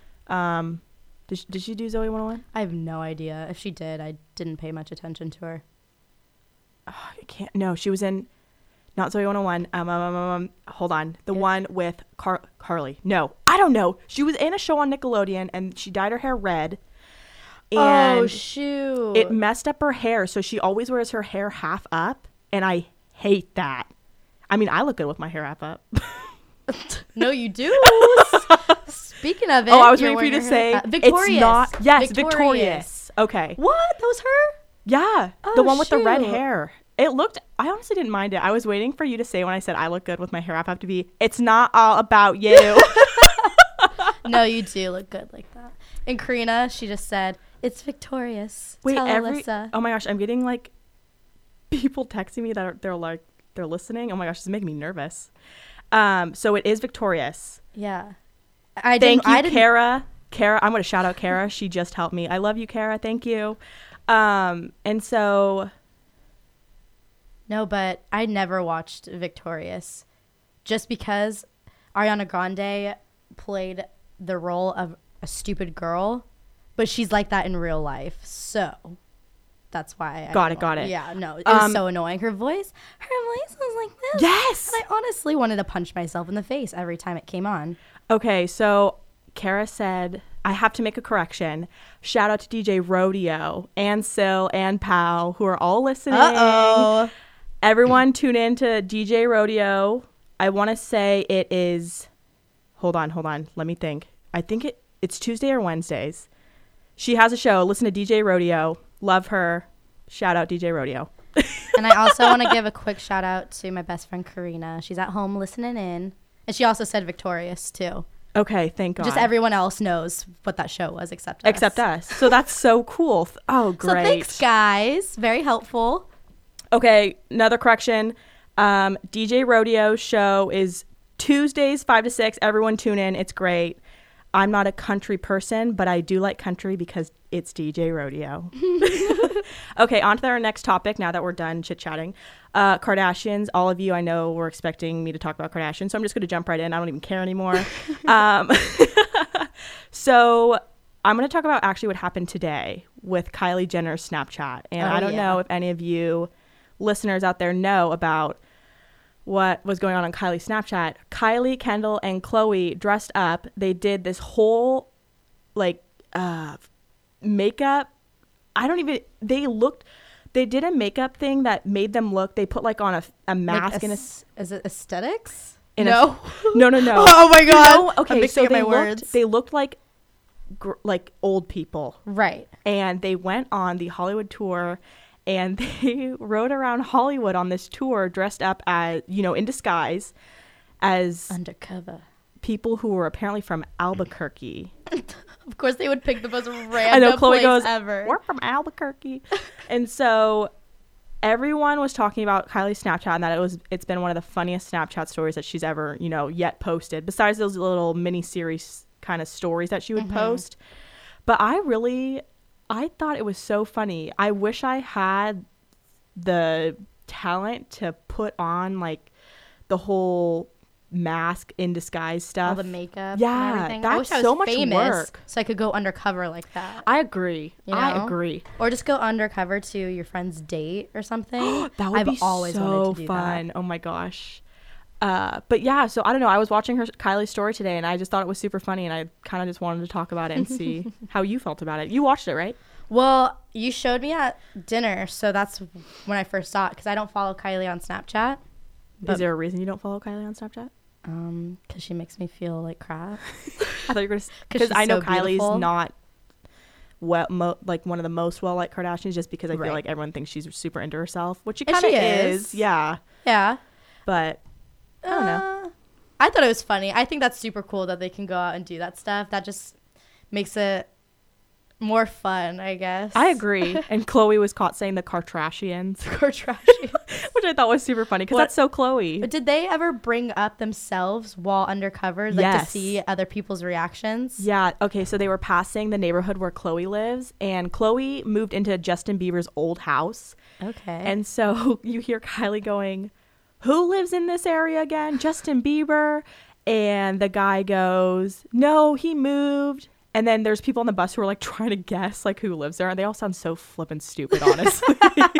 S3: Did she do Zoe 101?
S4: I have no idea. If she did, I didn't pay much attention to her.
S3: I can't. No, she was in, not Zoe 101. Hold on. The one with Carly. No, I don't know. She was in a show on Nickelodeon and she dyed her hair red. And
S4: oh, shoot.
S3: It messed up her hair. So she always wears her hair half up. And I hate that. I mean, I look good with my hair half up.
S4: No, you do. Speaking of it.
S3: Oh, I was waiting for you to say
S4: Victorious.
S3: It's not. Yes, Victorious. Okay.
S4: What? That was her?
S3: Yeah.
S4: Oh,
S3: the one with the red
S4: shoot.
S3: hair. I honestly didn't mind it. I was waiting for you to say when I said I look good with my hair up, I have to be, it's not all about you.
S4: No, you do look good like that. And Karina, she just said, it's Victorious.
S3: Wait,
S4: Tell Alyssa.
S3: Oh my gosh, I'm getting like people texting me that they're listening. Oh my gosh, this is making me nervous. So it is Victorious.
S4: Yeah.
S3: Thank you, Kara. Kara, I'm going to shout out Kara. She just helped me. I love you, Kara. Thank you. And so.
S4: No, but I never watched Victorious just because Ariana Grande played the role of a stupid girl, but she's like that in real life. So that's why I
S3: got it.
S4: Yeah, no, it was so annoying. Her voice was like this.
S3: Yes.
S4: And I honestly wanted to punch myself in the face every time it came on.
S3: Okay, so Kara said, I have to make a correction. Shout out to DJ Rodeo and Sil and Pow, who are all listening.
S4: Uh-oh.
S3: Everyone tune in to DJ Rodeo. I want to say it is, hold on. Let me think. I think it's Tuesday or Wednesdays. She has a show. Listen to DJ Rodeo. Love her. Shout out DJ Rodeo.
S4: And I also want to give a quick shout out to my best friend Karina. She's at home listening in. And she also said Victorious too.
S3: Okay, thank God.
S4: Just everyone else knows what that show was except us.
S3: Except us. So that's so cool. Oh, great.
S4: So thanks, guys. Very helpful.
S3: Okay, another correction. DJ Rodeo show is Tuesdays 5 to 6. Everyone tune in. It's great. I'm not a country person, but I do like country because it's DJ Rodeo. Okay, on to our next topic now that we're done chit-chatting. Kardashians. All of you I know were expecting me to talk about Kardashians, so I'm just going to jump right in. I don't even care anymore. So I'm going to talk about actually what happened today with Kylie Jenner's Snapchat. And I don't know if any of you listeners out there know about what was going on Kylie's Snapchat. Kylie, Kendall, and Khloe dressed up. They did this whole makeup. They did a makeup thing that made them look, they put on a mask in a.
S4: Is it aesthetics?
S3: No. No.
S4: Oh my God.
S3: No? Okay,
S4: I'm mixing
S3: so
S4: up my words.
S3: They looked like old people.
S4: Right.
S3: And they went on the Hollywood tour and they rode around Hollywood on this tour dressed up as, in disguise as
S4: undercover
S3: people who were apparently from Albuquerque.
S4: Of course, they would pick the most random
S3: I know, Khloe
S4: place
S3: goes,
S4: ever.
S3: We're from Albuquerque. And so everyone was talking about Kylie's Snapchat and that it's been one of the funniest Snapchat stories that she's ever, yet posted, besides those little mini series kind of stories that she would post. But I thought it was so funny. I wish I had the talent to put on the whole mask in disguise stuff.
S4: All the makeup
S3: yeah,
S4: and everything.
S3: That's
S4: I wish I was
S3: so much
S4: famous
S3: work.
S4: so I could go undercover like that.
S3: I agree. I agree.
S4: Or just go undercover to your friend's date or something.
S3: That would be
S4: always
S3: so
S4: wanted to do
S3: fun.
S4: that.
S3: Oh my gosh. But yeah, so I don't know. I was watching Kylie's story today and I just thought it was super funny and I kind of just wanted to talk about it and see how you felt about it. You watched it, right?
S4: Well, you showed me at dinner, so that's when I first saw it because I don't follow Kylie on Snapchat.
S3: Is there a reason you don't follow Kylie on Snapchat?
S4: Because she makes me feel like crap.
S3: I thought you were going to, because I know
S4: so
S3: Kylie's
S4: beautiful.
S3: not one of the most well-liked Kardashians just because I feel like everyone thinks she's super into herself, which she kind of is. Yeah.
S4: Yeah.
S3: But I don't know.
S4: I thought it was funny. I think that's super cool that they can go out and do that stuff. That just makes it more fun, I guess.
S3: I agree. And Khloe was caught saying the Kardashians.
S4: Kardashians.
S3: Which I thought was super funny because that's so Khloe.
S4: But did they ever bring up themselves while undercover, to see other people's reactions?
S3: Yeah. Okay. So they were passing the neighborhood where Khloe lives, and Khloe moved into Justin Bieber's old house.
S4: Okay.
S3: And so you hear Kylie going, "Who lives in this area again? Justin Bieber?" And the guy goes, "No, he moved." And then there's people on the bus who are trying to guess who lives there. And they all sound so flippin' stupid, honestly.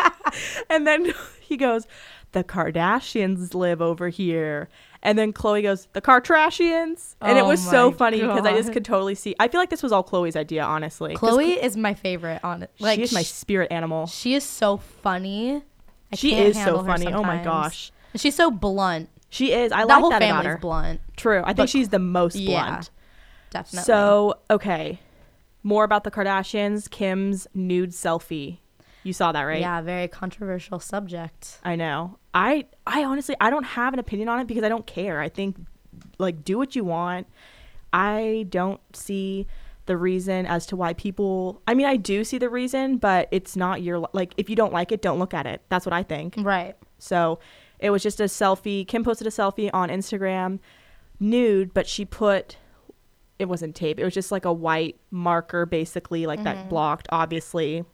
S3: And then he goes, "The Kardashians live over here." And then Khloe goes, "The Kardashians?" And it was so funny because I just could totally see. I feel like this was all Khloe's idea, honestly.
S4: Khloe is my favorite on it.
S3: She is my spirit animal.
S4: She is so funny.
S3: She is so funny. Oh my gosh.
S4: And she's so blunt.
S3: She is. I
S4: that
S3: like
S4: whole
S3: that about
S4: family's
S3: her.
S4: Blunt.
S3: True. I think she's the most blunt.
S4: Yeah. Definitely.
S3: So, okay. More about the Kardashians. Kim's nude selfie. You saw that, right?
S4: Yeah, very controversial subject.
S3: I know. I honestly, I don't have an opinion on it because I don't care. I think, do what you want. I don't see the reason as to why people, I do see the reason, but it's not your, if you don't like it, don't look at it. That's what I think.
S4: Right.
S3: So, it was just a selfie. Kim posted a selfie on Instagram, nude, but she put... It wasn't tape. It was just a white marker, basically, that blocked, obviously,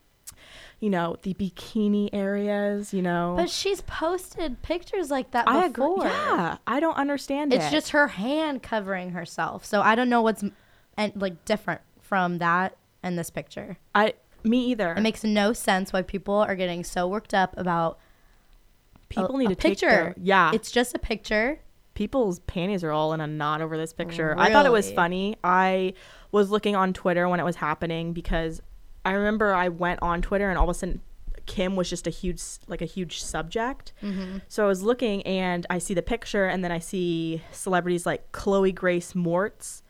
S3: the bikini areas,
S4: But she's posted pictures like that
S3: I
S4: before.
S3: agree. Yeah, I don't understand it.
S4: It's just her hand covering herself. So I don't know what's different from that and this picture.
S3: Me either.
S4: It makes no sense why people are getting so worked up about
S3: people need
S4: a
S3: to
S4: picture.
S3: Yeah.
S4: It's just a picture.
S3: People's panties are all in a knot over this picture. Really? I thought it was funny. I was looking on Twitter when it was happening because I remember I went on Twitter and all of a sudden Kim was just a huge subject. So I was looking and I see the picture, and then I see celebrities like Chloe Grace Moritz.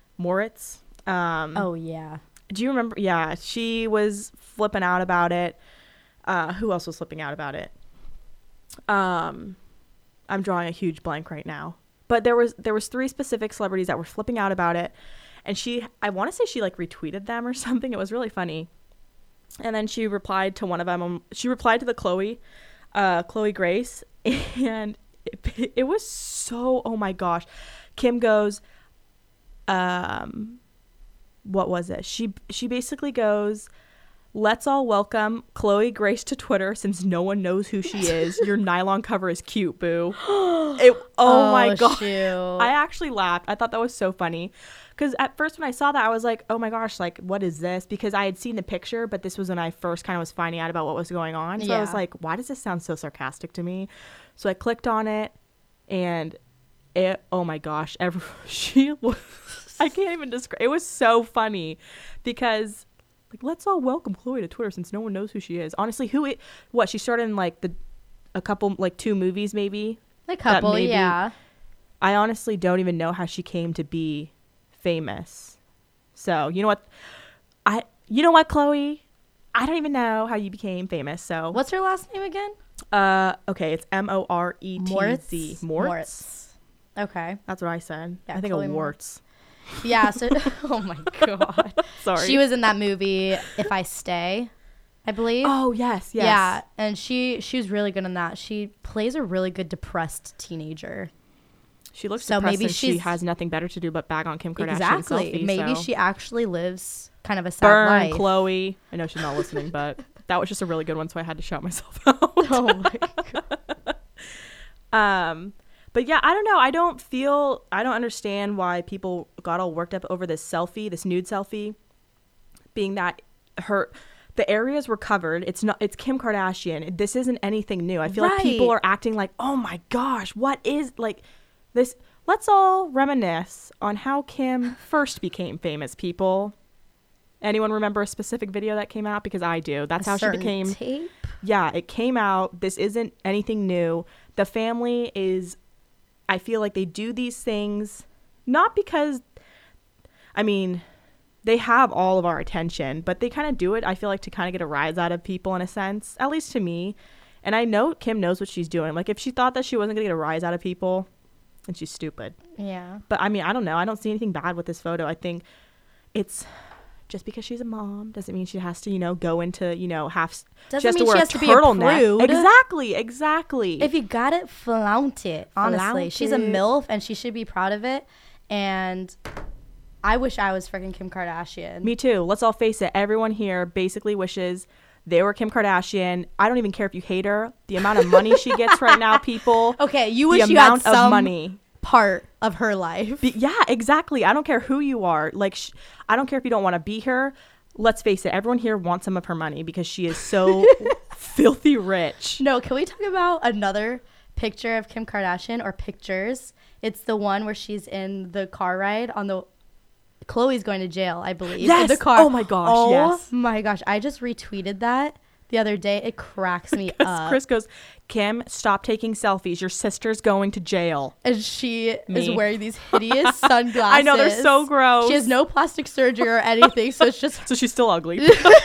S4: Oh yeah.
S3: Do you remember? Yeah, she was flipping out about it. Who else was flipping out about it? I'm drawing a huge blank right now. But there was 3 specific celebrities that were flipping out about it, and I want to say she like retweeted them or something. It was really funny. And then she replied to one of them. She replied to the Chloe Grace, and it was so, oh my gosh. Kim goes, what was it? She basically goes, "Let's all welcome Chloe Grace to Twitter since no one knows who she is. Your nylon cover is cute, boo." Oh my god.
S4: Shoot.
S3: I actually laughed. I thought that was so funny. Because at first when I saw that, I was like, oh my gosh, like, what is this? Because I had seen the picture, but this was when I first kind of was finding out about what was going on. So I was like, why does this sound so sarcastic to me? So I clicked on it, and oh my gosh, I can't even describe. It was so funny because, like, let's all welcome Chloe to Twitter since no one knows who she is. Honestly, she started in like a couple, like 2 movies maybe.
S4: A couple, yeah.
S3: I honestly don't even know how she came to be famous. So you know what, Chloe, I don't even know how you became famous. So
S4: What's her last name again?
S3: Okay, it's Moretz.
S4: Moretz. Okay,
S3: That's what I said.
S4: Yeah,
S3: I think
S4: Chloe
S3: of warts.
S4: Yeah. So, oh my god.
S3: Sorry.
S4: She was in that movie If I Stay, I believe.
S3: Oh yes.
S4: Yeah, and she was really good in that. She plays a really good depressed teenager.
S3: She looks
S4: So
S3: depressed,
S4: maybe
S3: and she has nothing better to do but bag on Kim Kardashian.
S4: Exactly.
S3: Selfie,
S4: Maybe
S3: so.
S4: she actually lives kind of a sad
S3: Burn
S4: life.
S3: Chloe. I know she's not listening, but that was just a really good one, so I had to shout myself out.
S4: Oh my god.
S3: But yeah, I don't know. I don't understand why people got all worked up over this nude selfie, being that the areas were covered. It's Kim Kardashian. This isn't anything new. I feel like people are acting like, oh my gosh, what is like this? Let's all reminisce on how Kim first became famous, people. Anyone remember a specific video that came out? Because I do. That's how she became.
S4: Tape?
S3: Yeah, it came out. This isn't anything new. The family is, I feel like they do these things not because, I mean, they have all of our attention, but they kind of do it, I feel like, to kind of get a rise out of people in a sense, at least to me. And I know Kim knows what she's doing. Like, if she thought that she wasn't going to get a rise out of people, then she's stupid.
S4: Yeah.
S3: But I mean, I don't know. I don't see anything bad with this photo. I think it's just because she's a mom doesn't mean she has to, go into,
S4: Doesn't
S3: she
S4: mean
S3: wear
S4: she has to be a
S3: turtleneck.
S4: prude.
S3: Exactly.
S4: If you got it, flaunt it. Honestly,
S3: Flaunt
S4: she's a
S3: it.
S4: MILF and she should be proud of it. And I wish I was freaking Kim Kardashian.
S3: Me too. Let's all face it. Everyone here basically wishes they were Kim Kardashian. I don't even care if you hate her. The amount of money she gets right now, people.
S4: Okay, you wish
S3: the
S4: you had
S3: amount
S4: some
S3: of money.
S4: part of her life.
S3: Yeah, exactly. I don't care who you are. Like, I don't care if you don't want to be her. Let's face it. Everyone here wants some of her money because she is so filthy rich.
S4: No, can we talk about another picture of Kim Kardashian or pictures? It's the one where she's in the car ride on the... Khloe's going to jail, I believe.
S3: Yes.
S4: In the car.
S3: Oh my gosh, yes.
S4: Oh my gosh. I just retweeted that the other day. It cracks me up.
S3: Chris goes, Kim, stop taking selfies. Your sister's going to jail.
S4: And she is wearing these hideous sunglasses.
S3: I know, they're so gross.
S4: She has no plastic surgery or anything, so it's just...
S3: So she's still ugly.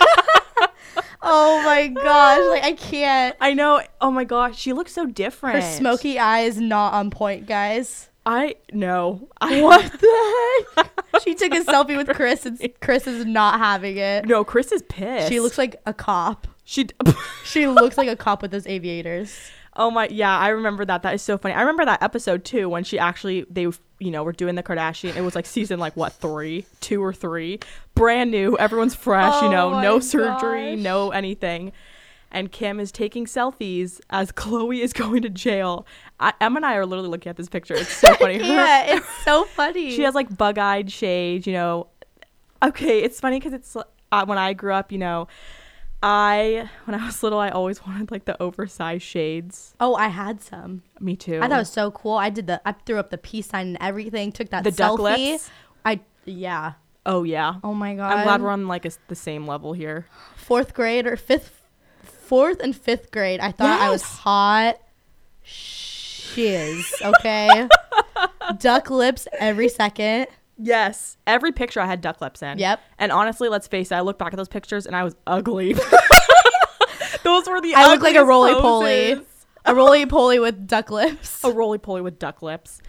S4: Oh my gosh. Like, I can't.
S3: I know. Oh my gosh. She looks so different.
S4: Her smoky eye is not on point, guys.
S3: I know.
S4: What the heck? She took a selfie with Chris and Chris is not having it.
S3: No, Chris is pissed.
S4: She looks like a cop.
S3: She
S4: looks like a cop with those aviators.
S3: Oh my, yeah, I remember that. That is so funny. I remember that episode too when they were doing the Kardashian. It was like season 2 or 3. Brand new, everyone's fresh,
S4: Oh
S3: no
S4: my
S3: surgery,
S4: gosh.
S3: no anything. And Kim is taking selfies as Khloe is going to jail. Em and I are literally looking at this picture. It's so funny.
S4: Yeah, it's so funny.
S3: She has like bug-eyed shades, Okay, it's funny because it's when I grew up, when I was little, I always wanted like the oversized shades.
S4: Oh, I had some.
S3: Me too.
S4: I thought it was so cool. I threw up the peace sign and everything. Took that
S3: The
S4: selfie.
S3: duck lips?
S4: Yeah.
S3: Oh yeah.
S4: Oh my god.
S3: I'm glad we're on like the same level here.
S4: 4th grade or fifth 4th and 5th grade, I thought I was
S3: Yes.
S4: hot shiz, okay? Duck lips every second.
S3: Yes. Every picture I had duck lips in.
S4: Yep.
S3: And honestly, let's face it, I look back at those pictures and I was ugly. Those were the
S4: I look like a
S3: ugliest
S4: roly-poly.
S3: poses.
S4: A roly-poly with duck lips.
S3: A roly-poly with duck lips.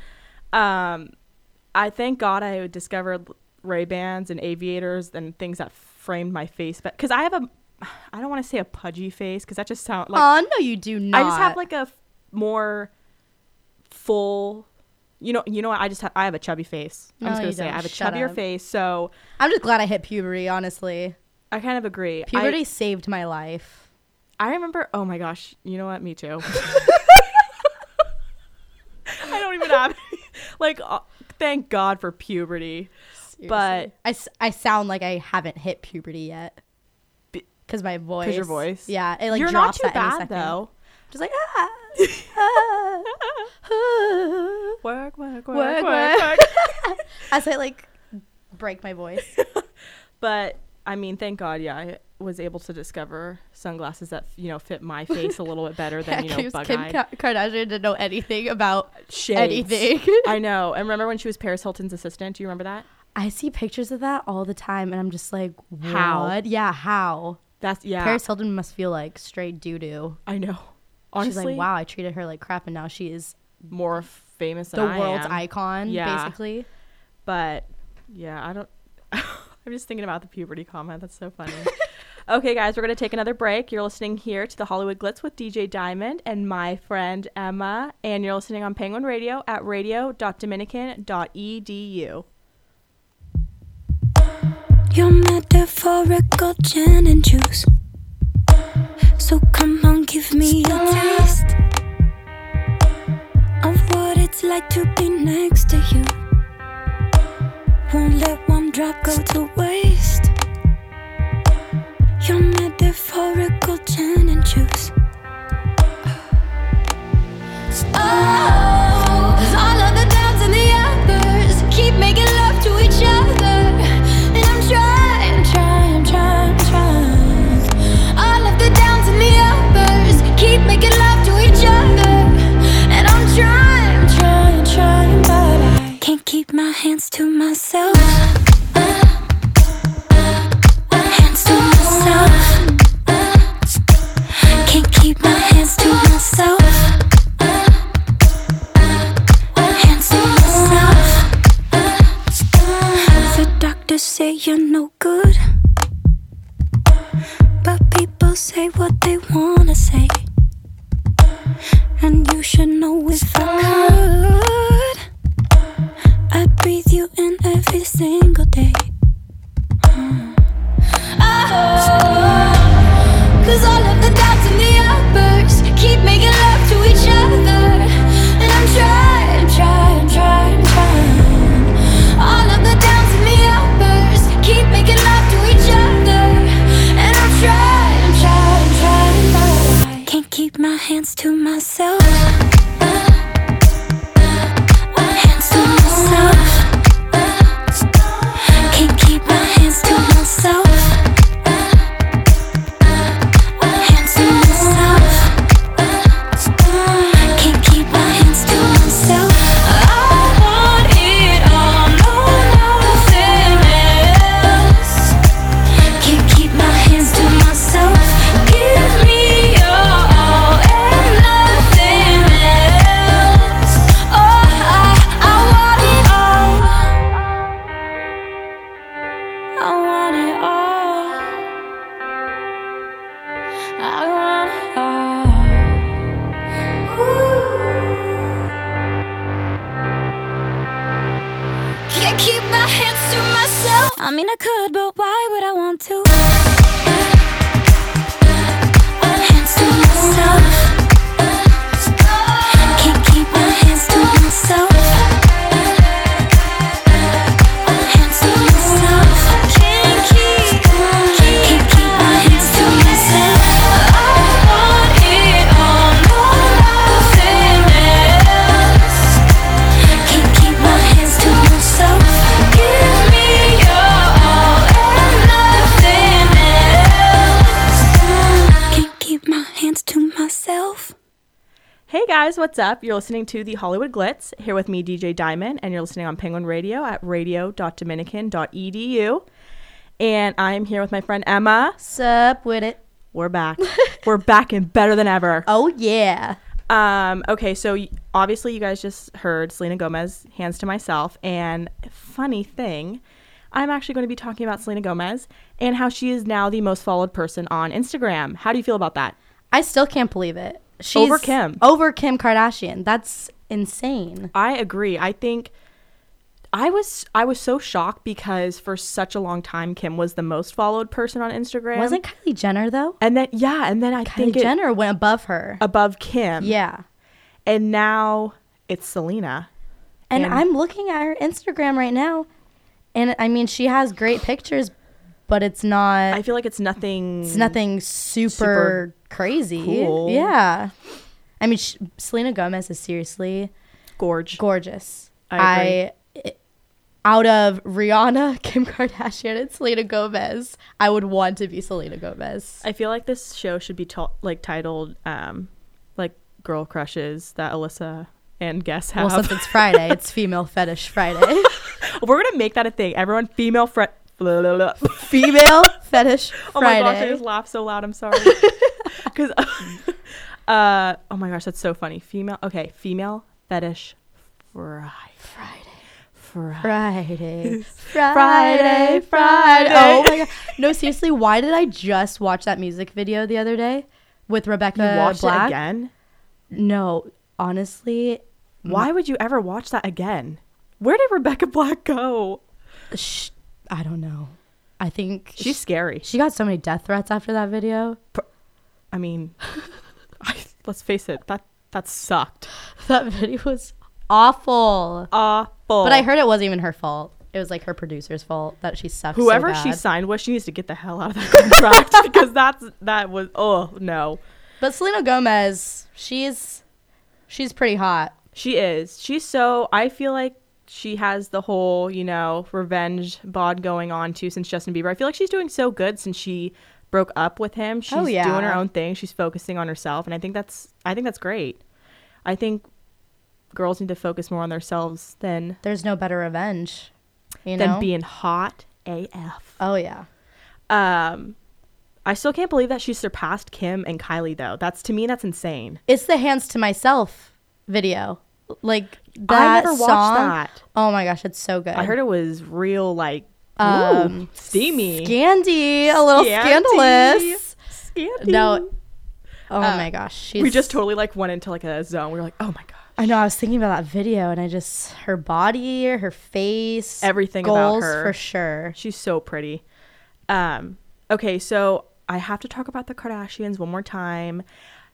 S3: I thank God I discovered Ray-Bans and aviators and things that framed my face. But because I don't want to say a pudgy face because that just sounds like.
S4: Oh, no, you do not.
S3: I just have like a more full. You know what? I have a chubby face. I'm
S4: No,
S3: just gonna
S4: you
S3: say
S4: don't.
S3: I have a
S4: Shut
S3: chubbier
S4: up.
S3: face. So
S4: I'm just glad I hit puberty, honestly.
S3: I kind of agree.
S4: Puberty saved my life.
S3: I remember. Oh my gosh! You know what? Me too. I don't even have thank God for puberty.
S4: Seriously.
S3: But
S4: I sound like I haven't hit puberty yet.
S3: Be-
S4: Because my voice.
S3: Because your voice.
S4: Yeah. It like
S3: you're not
S4: drops
S3: too
S4: at any
S3: bad
S4: second.
S3: though.
S4: Just like,
S3: Work.
S4: Work. As I like break my voice.
S3: But I mean, thank God, yeah, I was able to discover sunglasses that fit my face a little bit better than bug
S4: Kim
S3: eye
S4: Kardashian didn't know anything about
S3: shades.
S4: anything.
S3: I know. And remember when she was Paris Hilton's assistant? Do you remember that?
S4: I see pictures of that all the time, and I'm just like, what?
S3: How?
S4: Yeah, how?
S3: That's
S4: Paris Hilton must feel like straight doo-doo.
S3: I know. Honestly,
S4: She's like, wow, I treated her like crap, and now she is
S3: more famous than
S4: the
S3: I
S4: world's
S3: am.
S4: icon,
S3: Yeah.
S4: basically.
S3: But yeah, I don't. I'm just thinking about the puberty comment. That's so funny. Okay, guys, we're going to take another break. You're listening here to the Hollywood Glitz with DJ Diamond and my friend Emma. And you're listening on Penguin Radio at radio.dominican.edu.
S2: Your metaphorical gin and juice. So come on, give me a taste of what it's like to be next to you. Won't let one drop go to waste. Your metaphorical gin and juice. Oh, 'cause all of the downs and the uppers keep making love to each other. And I'm trying. All of the downs and the uppers keep making love to each other. And I'm trying, but I can't keep my hands to myself. Hands to myself. Can't keep my hands to myself. Hands to myself. The doctors say you're no good, but people say what they wanna say. And you should know if I could, I'd breathe you in every single day. Cause all of the downs and the uppers keep making love to each other. And I'm trying. All of the downs and the uppers keep making love to each other. And I'm trying, but I can't keep my hands to myself. Hands to myself. Can't keep my hands to myself. Hands to myself. Can't keep my hands to myself. I want it all, no, nothing else. Can't keep my hands to myself. Give me your all and nothing else. Oh, I want it all. I want it all. I want it all. Ooh. Can't keep my hands to myself. I mean, I could, but why would I want to? Hands to myself. Can't keep my hands to myself. Hands to myself. Can't keep my hands to myself. I want it all, no, nothing else. Can't keep my hands to myself. Give me your all and nothing
S3: guys, what's up? You're listening to the Hollywood Glitz, here with me, DJ Diamond, and you're listening on Penguin Radio at radio.dominican.edu. And I'm here with my friend Emma.
S4: Sup with it?
S3: We're back. We're back and better than ever.
S4: Oh, yeah.
S3: Okay, so obviously you guys just heard Selena Gomez, Hands to Myself, and funny thing, I'm actually going to be talking about Selena Gomez and how she is now the most followed person on Instagram. How do you feel about that?
S4: I still can't believe it. She's
S3: Over Kim.
S4: Over Kim Kardashian. That's insane.
S3: I agree. I think I was so shocked because for such a long time Kim was the most followed person on Instagram.
S4: Wasn't Kylie Jenner, though?
S3: And then I think
S4: Kylie Jenner went above her.
S3: above Kim.
S4: Yeah.
S3: And now it's Selena.
S4: And I'm looking at her Instagram right now. And I mean, she has great pictures, but it's not.
S3: I feel like it's nothing
S4: super crazy.
S3: cool.
S4: Yeah. I mean, Selena Gomez is seriously gorgeous.
S3: I agree.
S4: Out of Rihanna, Kim Kardashian, and Selena Gomez, I would want to be Selena Gomez.
S3: I feel like this show should be titled like Girl Crushes that Alyssa and Guess have.
S4: Well, since it's Friday, it's Female Fetish Friday.
S3: We're gonna make that a thing. Everyone, female fetish
S4: Female Fetish Friday.
S3: Oh my gosh, I just laughed so loud. I'm sorry. Because, oh my gosh, that's so funny. Female Fetish
S4: Friday. Oh my god. No, seriously, why did I just watch that music video the other day with Rebecca
S3: You watched
S4: Black?
S3: it again?
S4: No, honestly.
S3: Why would you ever watch that again? Where did Rebecca Black go?
S4: I don't know. I think
S3: She's scary.
S4: she got so many death threats after that video.
S3: I mean, let's face it, that sucked.
S4: That video was awful.
S3: Awful.
S4: But I heard it wasn't even her fault. It was like her producer's fault that she sucked
S3: Whoever
S4: so
S3: she
S4: bad.
S3: signed with, she needs to get the hell out of that contract because that was, oh no.
S4: But Selena Gomez, she's pretty hot.
S3: She is. I feel like she has the whole, revenge bod going on too since Justin Bieber. I feel like she's doing so good since she broke up with him. She's doing her own thing. She's focusing on herself, and I think that's great. I think girls need to focus more on themselves than
S4: There's no better revenge, than
S3: being hot AF.
S4: Oh yeah.
S3: I still can't believe that she surpassed Kim and Kylie though. To me that's insane.
S4: It's the Hands to Myself video. Like that
S3: I never watched
S4: song.
S3: that.
S4: Oh my gosh, it's so good.
S3: I heard it was real steamy.
S4: Scandy, a little scandalous.
S3: Scandy.
S4: No. Oh my gosh.
S3: We just totally went into a zone. We were like, oh my gosh.
S4: I know, I was thinking about that video and her body, her face,
S3: Everything
S4: goals
S3: about her.
S4: for sure.
S3: She's so pretty. Okay, so I have to talk about the Kardashians one more time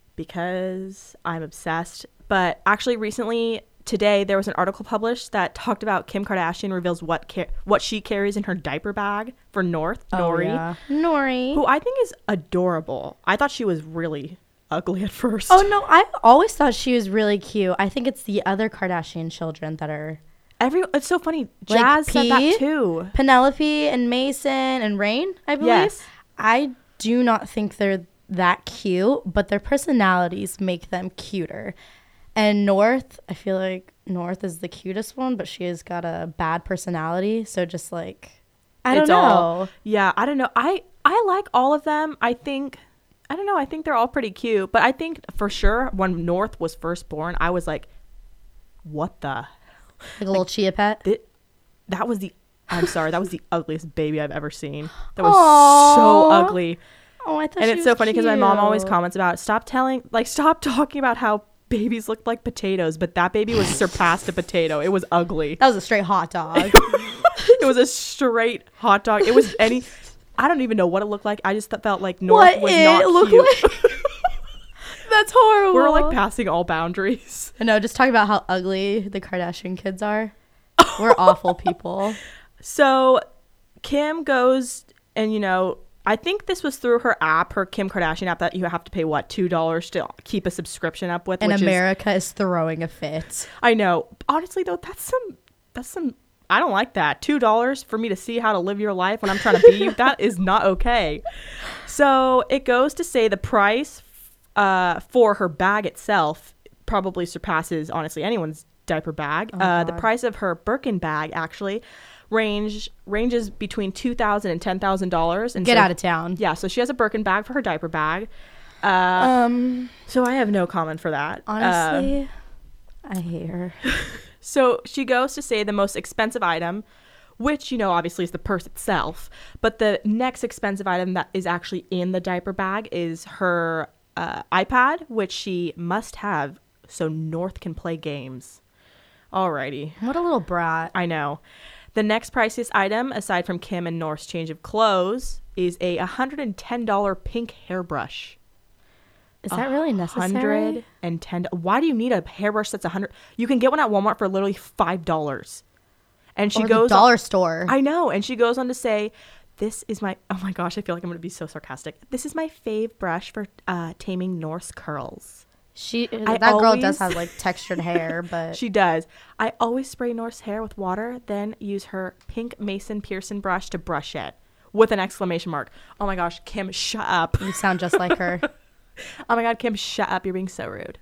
S3: because I'm obsessed. But actually recently, today, there was an article published that talked about Kim Kardashian reveals what she carries in her diaper bag for Nori.
S4: Yeah. Nori.
S3: Who I think is adorable. I thought she was really ugly at first.
S4: Oh no, I always thought she was really cute. I think it's the other Kardashian children that are
S3: It's so funny.
S4: Like
S3: Jazz said that
S4: Pete?
S3: too.
S4: Penelope and Mason and Rain, I believe.
S3: Yes.
S4: I do not think they're that cute, but their personalities make them cuter. And North, I feel like North is the cutest one, but she has got a bad personality. So just I don't know.
S3: Yeah, I don't know. I like all of them. I think they're all pretty cute. But I think for sure when North was first born, I was like, what the?
S4: Like a little chia pet.
S3: That was the ugliest baby I've ever seen. That was so
S4: Aww.
S3: ugly.
S4: Oh, I thought
S3: And
S4: she
S3: it's
S4: was
S3: so funny because my mom always
S4: cute.
S3: comments about stop talking about how babies look like potatoes, but that baby was surpassed a potato. It was ugly.
S4: That was a straight hot dog.
S3: It was a straight hot dog. It was I don't even know what it looked like. I just felt like North was not cute.
S4: That's horrible.
S3: We're passing all boundaries.
S4: I know, just talking about how ugly the Kardashian kids are. We're awful people.
S3: So Kim goes and, I think this was through her app, her Kim Kardashian app, that you have to pay, $2 to keep a subscription up with.
S4: And America is throwing a fit.
S3: I know. Honestly, though, that's some, I don't like that. $2 for me to see how to live your life when I'm trying to be you. That is not okay. So it goes to say the price for her bag itself probably surpasses, honestly, anyone's diaper bag.
S4: Oh,
S3: The
S4: God.
S3: price of her Birkin bag actually ranges between $2,000 and $10,000. And
S4: Get
S3: so-
S4: out of town.
S3: Yeah, so she has a Birkin bag for her diaper bag. So I have no comment for that.
S4: Honestly, I hate her.
S3: So she goes to say the most expensive item, which, obviously is the purse itself. But the next expensive item that is actually in the diaper bag is her iPad, which she must have so North can play games. Alrighty.
S4: What a little brat.
S3: I know. The next priciest item, aside from Kim and North's change of clothes, is a $110 pink hairbrush.
S4: Is that really necessary?
S3: $110. Why do you need a hairbrush that's $100? You can get one at Walmart for literally $5. And she
S4: Or
S3: goes
S4: the dollar store.
S3: I know. And she goes on to say, this is my, oh my gosh, I feel like I'm going to be so sarcastic. This is my fave brush for taming Norse curls.
S4: That girl
S3: always-
S4: does have like textured hair, but
S3: She does. I always spray Norse hair with water, then use her pink Mason Pearson brush to brush it with an exclamation mark. Oh my gosh, Kim, shut up.
S4: you sound just like her.
S3: Oh my God, Kim, shut up. You're being so rude.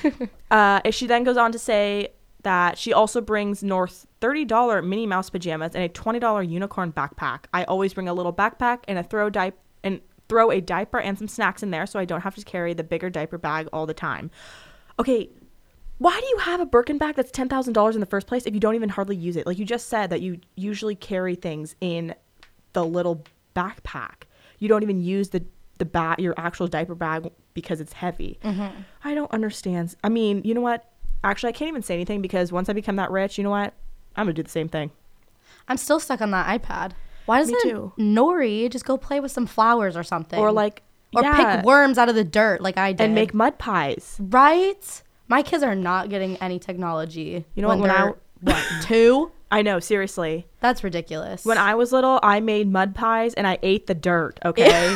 S3: She then goes on to say that she also brings North $30 Minnie Mouse pajamas and a $20 unicorn backpack. I always bring a little backpack and throw a diaper and some snacks in there so I don't have to carry the bigger diaper bag all the time. Okay, why do you have a Birkin bag that's $10,000 in the first place if you don't even hardly use it? Like you just said that you usually carry things in the little backpack. You don't even use your actual diaper bag because it's heavy.
S4: Mm-hmm.
S3: I don't understand. I mean, you know what? Actually, I can't even say anything because once I become that rich, you know what? I'm going to do the same thing.
S4: I'm still stuck on that iPad. Why doesn't
S3: too.
S4: Nori just go play with some flowers or something?
S3: Or
S4: pick worms out of the dirt like I did.
S3: and make mud pies.
S4: Right? My kids are not getting any technology.
S3: You know what, when
S4: they're, what, 2?
S3: I know, seriously.
S4: That's ridiculous.
S3: When I was little, I made mud pies and I ate the dirt, okay?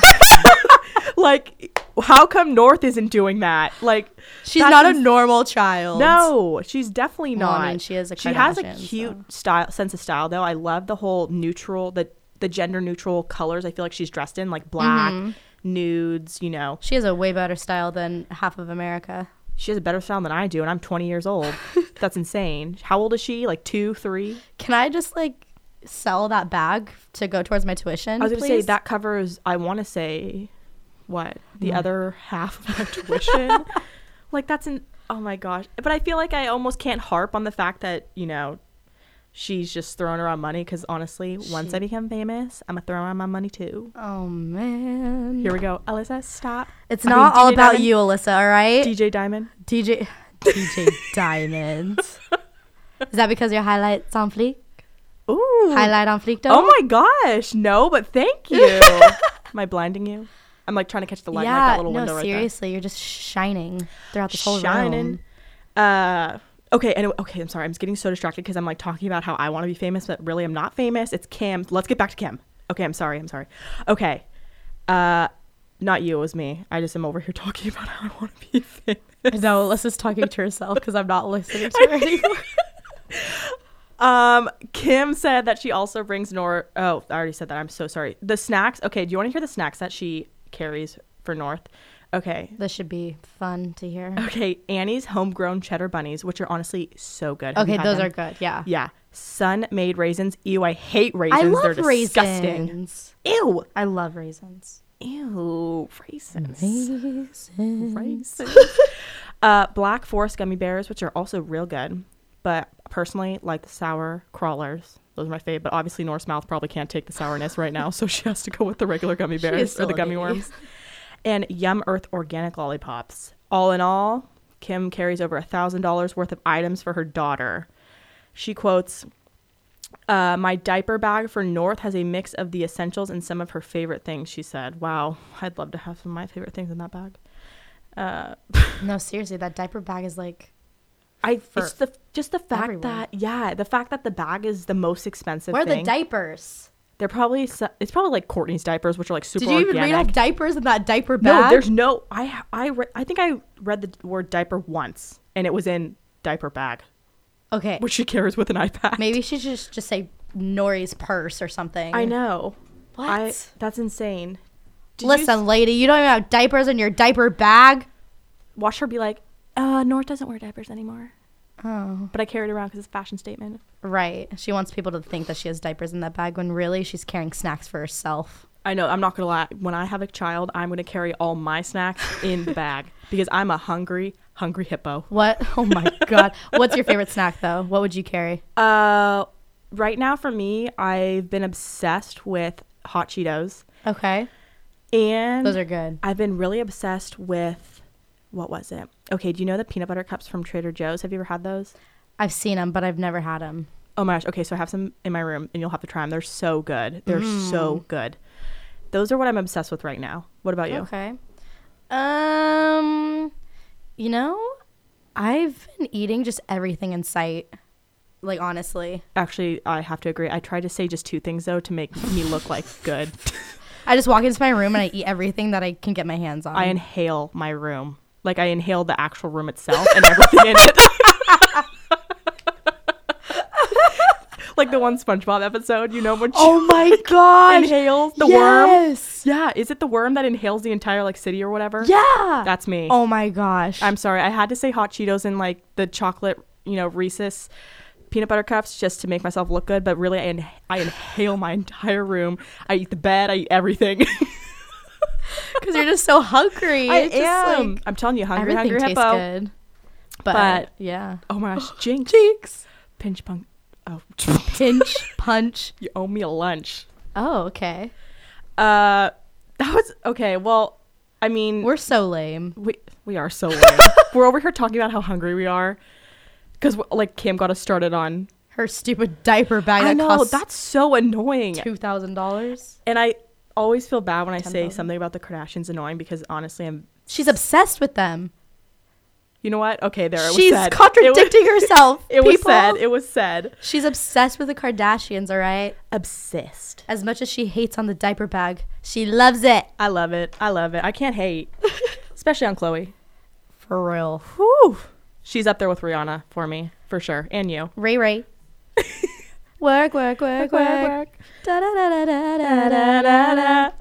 S3: Like, how come North isn't doing that? Like,
S4: She's
S3: that's
S4: not a
S3: ins-
S4: normal child.
S3: No, she's definitely
S4: Well,
S3: not.
S4: I mean, she is a
S3: She has a
S4: Kardashian,
S3: cute sense of style, though. I love the whole neutral, the gender neutral colors. I feel like she's dressed in, like black, nudes,
S4: She has a way better style than half of America.
S3: She has a better style than I do, and I'm 20 years old. That's insane. How old is she? Like 2, 3?
S4: Can I just sell that bag to go towards my tuition?
S3: I was going to say
S4: please?
S3: that covers, I want to say, what? The other half of my tuition? Like oh my gosh. But I feel like I almost can't harp on the fact that, she's just throwing around money because honestly, once I become famous, I'm going to throw around my money too.
S4: Oh, man.
S3: Here we go. Alyssa, stop.
S4: It's
S3: I mean,
S4: not all
S3: DJ
S4: about
S3: Diamond?
S4: you, Alyssa, all right?
S3: DJ Diamond.
S4: DJ Diamond. Is that because your highlight's on fleek?
S3: Ooh.
S4: Highlight on fleek, though?
S3: Oh my gosh. No, but thank you. Am I blinding you? I'm like trying to catch the light in like that little window right there.
S4: seriously, you're just shining throughout this whole
S3: Shining.
S4: room.
S3: Okay, anyway, I'm sorry. I'm getting so distracted because I'm like talking about how I want to be famous, but really I'm not famous. It's Kim. Let's get back to Kim. Okay, I'm sorry. Okay. Not you, it was me. I just am over here talking about how I want to be famous.
S4: No, Alyssa's talking to herself because I'm not listening to her anymore.
S3: Kim said that she also brings Oh, I already said that. I'm so sorry. The snacks. Okay, do you want to hear the snacks that she carries for North? Okay.
S4: This should be fun to hear.
S3: Okay, Annie's homegrown cheddar bunnies, which are honestly so good. Have you
S4: Okay,
S3: had
S4: those
S3: them?
S4: are good. Yeah.
S3: Yeah. Sun-made raisins. Ew, I hate raisins.
S4: I love
S3: They're disgusting.
S4: raisins.
S3: Ew.
S4: I love raisins.
S3: Ew. Raisins.
S4: Raisins.
S3: Raisins. Black Forest gummy bears, which are also real good. But personally, like the sour crawlers. Those are my fave. But obviously, North's mouth probably can't take the sourness right now. So she has to go with the regular gummy
S4: She is
S3: bears or
S4: still
S3: the
S4: an
S3: gummy
S4: idiot.
S3: worms. And Yum Earth organic lollipops. All in all, Kim carries over $1,000 worth of items for her daughter. She quotes, my diaper bag for North has a mix of the essentials and some of her favorite things, she said. Wow, I'd love to have some of my favorite things in that bag.
S4: No, seriously, that diaper bag is like
S3: It's the fact
S4: everyone.
S3: that, the fact that the bag is the most expensive
S4: where are
S3: thing.
S4: the diapers?
S3: They're probably, it's probably like Courtney's diapers, which are like super
S4: Did you even
S3: organic.
S4: read off diapers in that diaper
S3: No,
S4: bag?
S3: there's no, I think I read the word diaper once and it was in diaper bag,
S4: Okay.
S3: which she carries with an iPad.
S4: Maybe she should just say Nori's purse or something.
S3: I know.
S4: What?
S3: That's insane. Did you
S4: Listen, lady, you don't even have diapers in your diaper bag.
S3: watch her be like, North doesn't wear diapers anymore.
S4: Oh.
S3: But I carry it around because it's a fashion statement.
S4: Right. She wants people to think that she has diapers in that bag when really she's carrying snacks for herself.
S3: I know. I'm not going to lie. When I have a child, I'm going to carry all my snacks in the bag because I'm a hungry hippo.
S4: What? Oh, my God. What's your favorite snack, though? What would you carry?
S3: Right now, for me, I've been obsessed with Hot Cheetos.
S4: Okay.
S3: And
S4: those are good.
S3: I've been really obsessed with, what was it? Okay, do you know the peanut butter cups from Trader Joe's? Have you ever had those?
S4: I've seen them, but I've never had them.
S3: Oh my gosh. Okay, so I have some in my room, and you'll have to try them. They're so good. They're so good. Those are what I'm obsessed with right now. What about you?
S4: Okay. You know, I've been eating just everything in sight. Like, honestly.
S3: Actually, I have to agree. I tried to say just 2 things, though, to make me look like good.
S4: I just walk into my room and I eat everything that I can get my hands on.
S3: I inhale my room. Like, I inhale the actual room itself and everything in it. Like the one SpongeBob episode, you know, when
S4: oh my god,
S3: inhales the worm. Yeah, is it the worm that inhales the entire like city or whatever?
S4: Yeah,
S3: that's me.
S4: Oh my gosh,
S3: I'm sorry, I had to say Hot Cheetos and like the chocolate, you know, Reese's peanut butter cups just to make myself look good, but really I inhale my entire room. I eat the bed, I eat everything.
S4: Because you're just so hungry.
S3: I am. Like, I'm telling you, hungry
S4: tastes
S3: hippo.
S4: Good. But yeah.
S3: Oh my gosh, jinx. Pinch punk. Oh,
S4: pinch punch.
S3: You owe me a lunch.
S4: Oh, okay.
S3: That was okay. Well, I mean,
S4: we're so lame.
S3: We are so lame. We're over here talking about how hungry we are because like Kim got us started on
S4: her stupid diaper bag.
S3: I know, that's so annoying.
S4: $2,000.
S3: And I always feel bad when I say something about the Kardashians annoying because honestly,
S4: she's obsessed with them.
S3: You know what? Okay, there it was
S4: She's
S3: said.
S4: contradicting herself.
S3: It was said.
S4: She's obsessed with the Kardashians, all right?
S3: Obsessed.
S4: As much as she hates on the diaper bag, she loves it.
S3: I love it. I can't hate. Especially on Khloe.
S4: For real.
S3: Whew. She's up there with Rihanna for me, for sure. And you.
S4: Ray. Work. Da, da, da, da, da, da, da, da.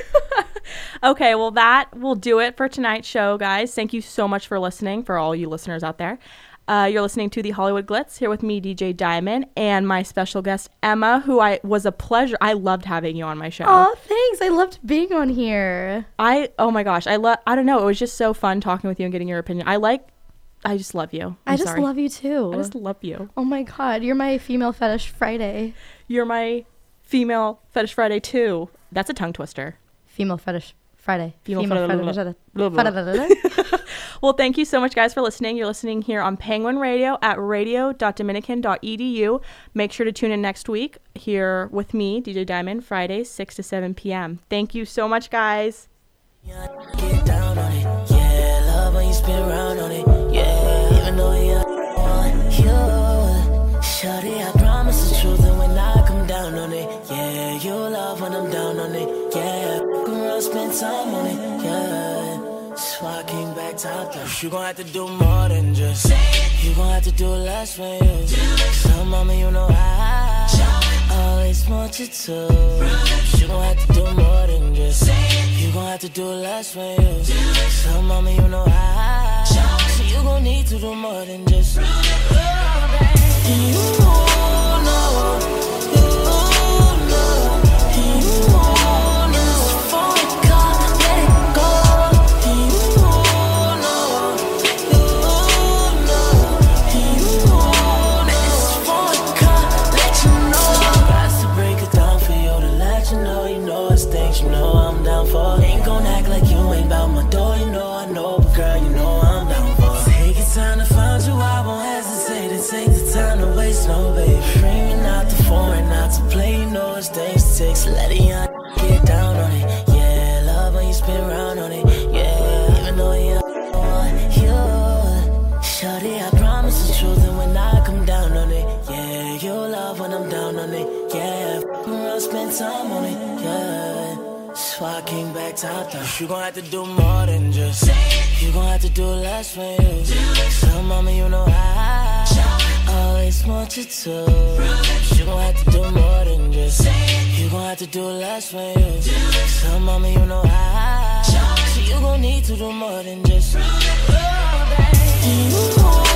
S3: Okay, well, that will do it for tonight's show, guys. Thank you so much for listening, for all you listeners out there. You're listening to the Hollywood Glitz, here with me, DJ Diamond, and my special guest, Emma, who was a pleasure. I loved having you on my show.
S4: Oh, thanks. I loved being on here.
S3: Oh my gosh. I don't know. It was just so fun talking with you and getting your opinion. I just love you.
S4: I just love you, too.
S3: I just love you.
S4: Oh my God. You're my female fetish Friday.
S3: You're my female fetish Friday, too. That's a tongue twister.
S4: Female fetish Friday.
S3: Female fetish. Well, thank you so much, guys, for listening. You're listening here on Penguin Radio at radio.dominican.edu. Make sure to tune in next week here with me, DJ Diamond, Fridays, 6 to 7 p.m. Thank you so much, guys.
S5: Get down on it. Yeah, love when you spin around on it. Yeah, even though you're on you. Shawty, I promise the truth, and when I come down on it, yeah, you'll love when I'm down on it. Yeah, girl, spend time on it. Yeah, so I came back top down. You gon' have to do more than just. You gon' have to do less for you. So, mama, you know I always want you to. You gon' have to do more than just. You gon' have to do less for you. So, mama, you know so you gon' need to do more than just. Let it young get down on it. Yeah, love when you spin around on it. Yeah, even though you're on you. Shawty, I promise the truth, and when I come down on it, yeah, you'll love when I'm down on it. Yeah, I'll spend time on it. Yeah, so I came back top down. You gon' have to do more than just. You gon' have to do less for you. So, mama, you know I always want you to. You gon' have to do more than just. You gon' have to do less for you. So, mama, you know so you gon' need to do more than just. you.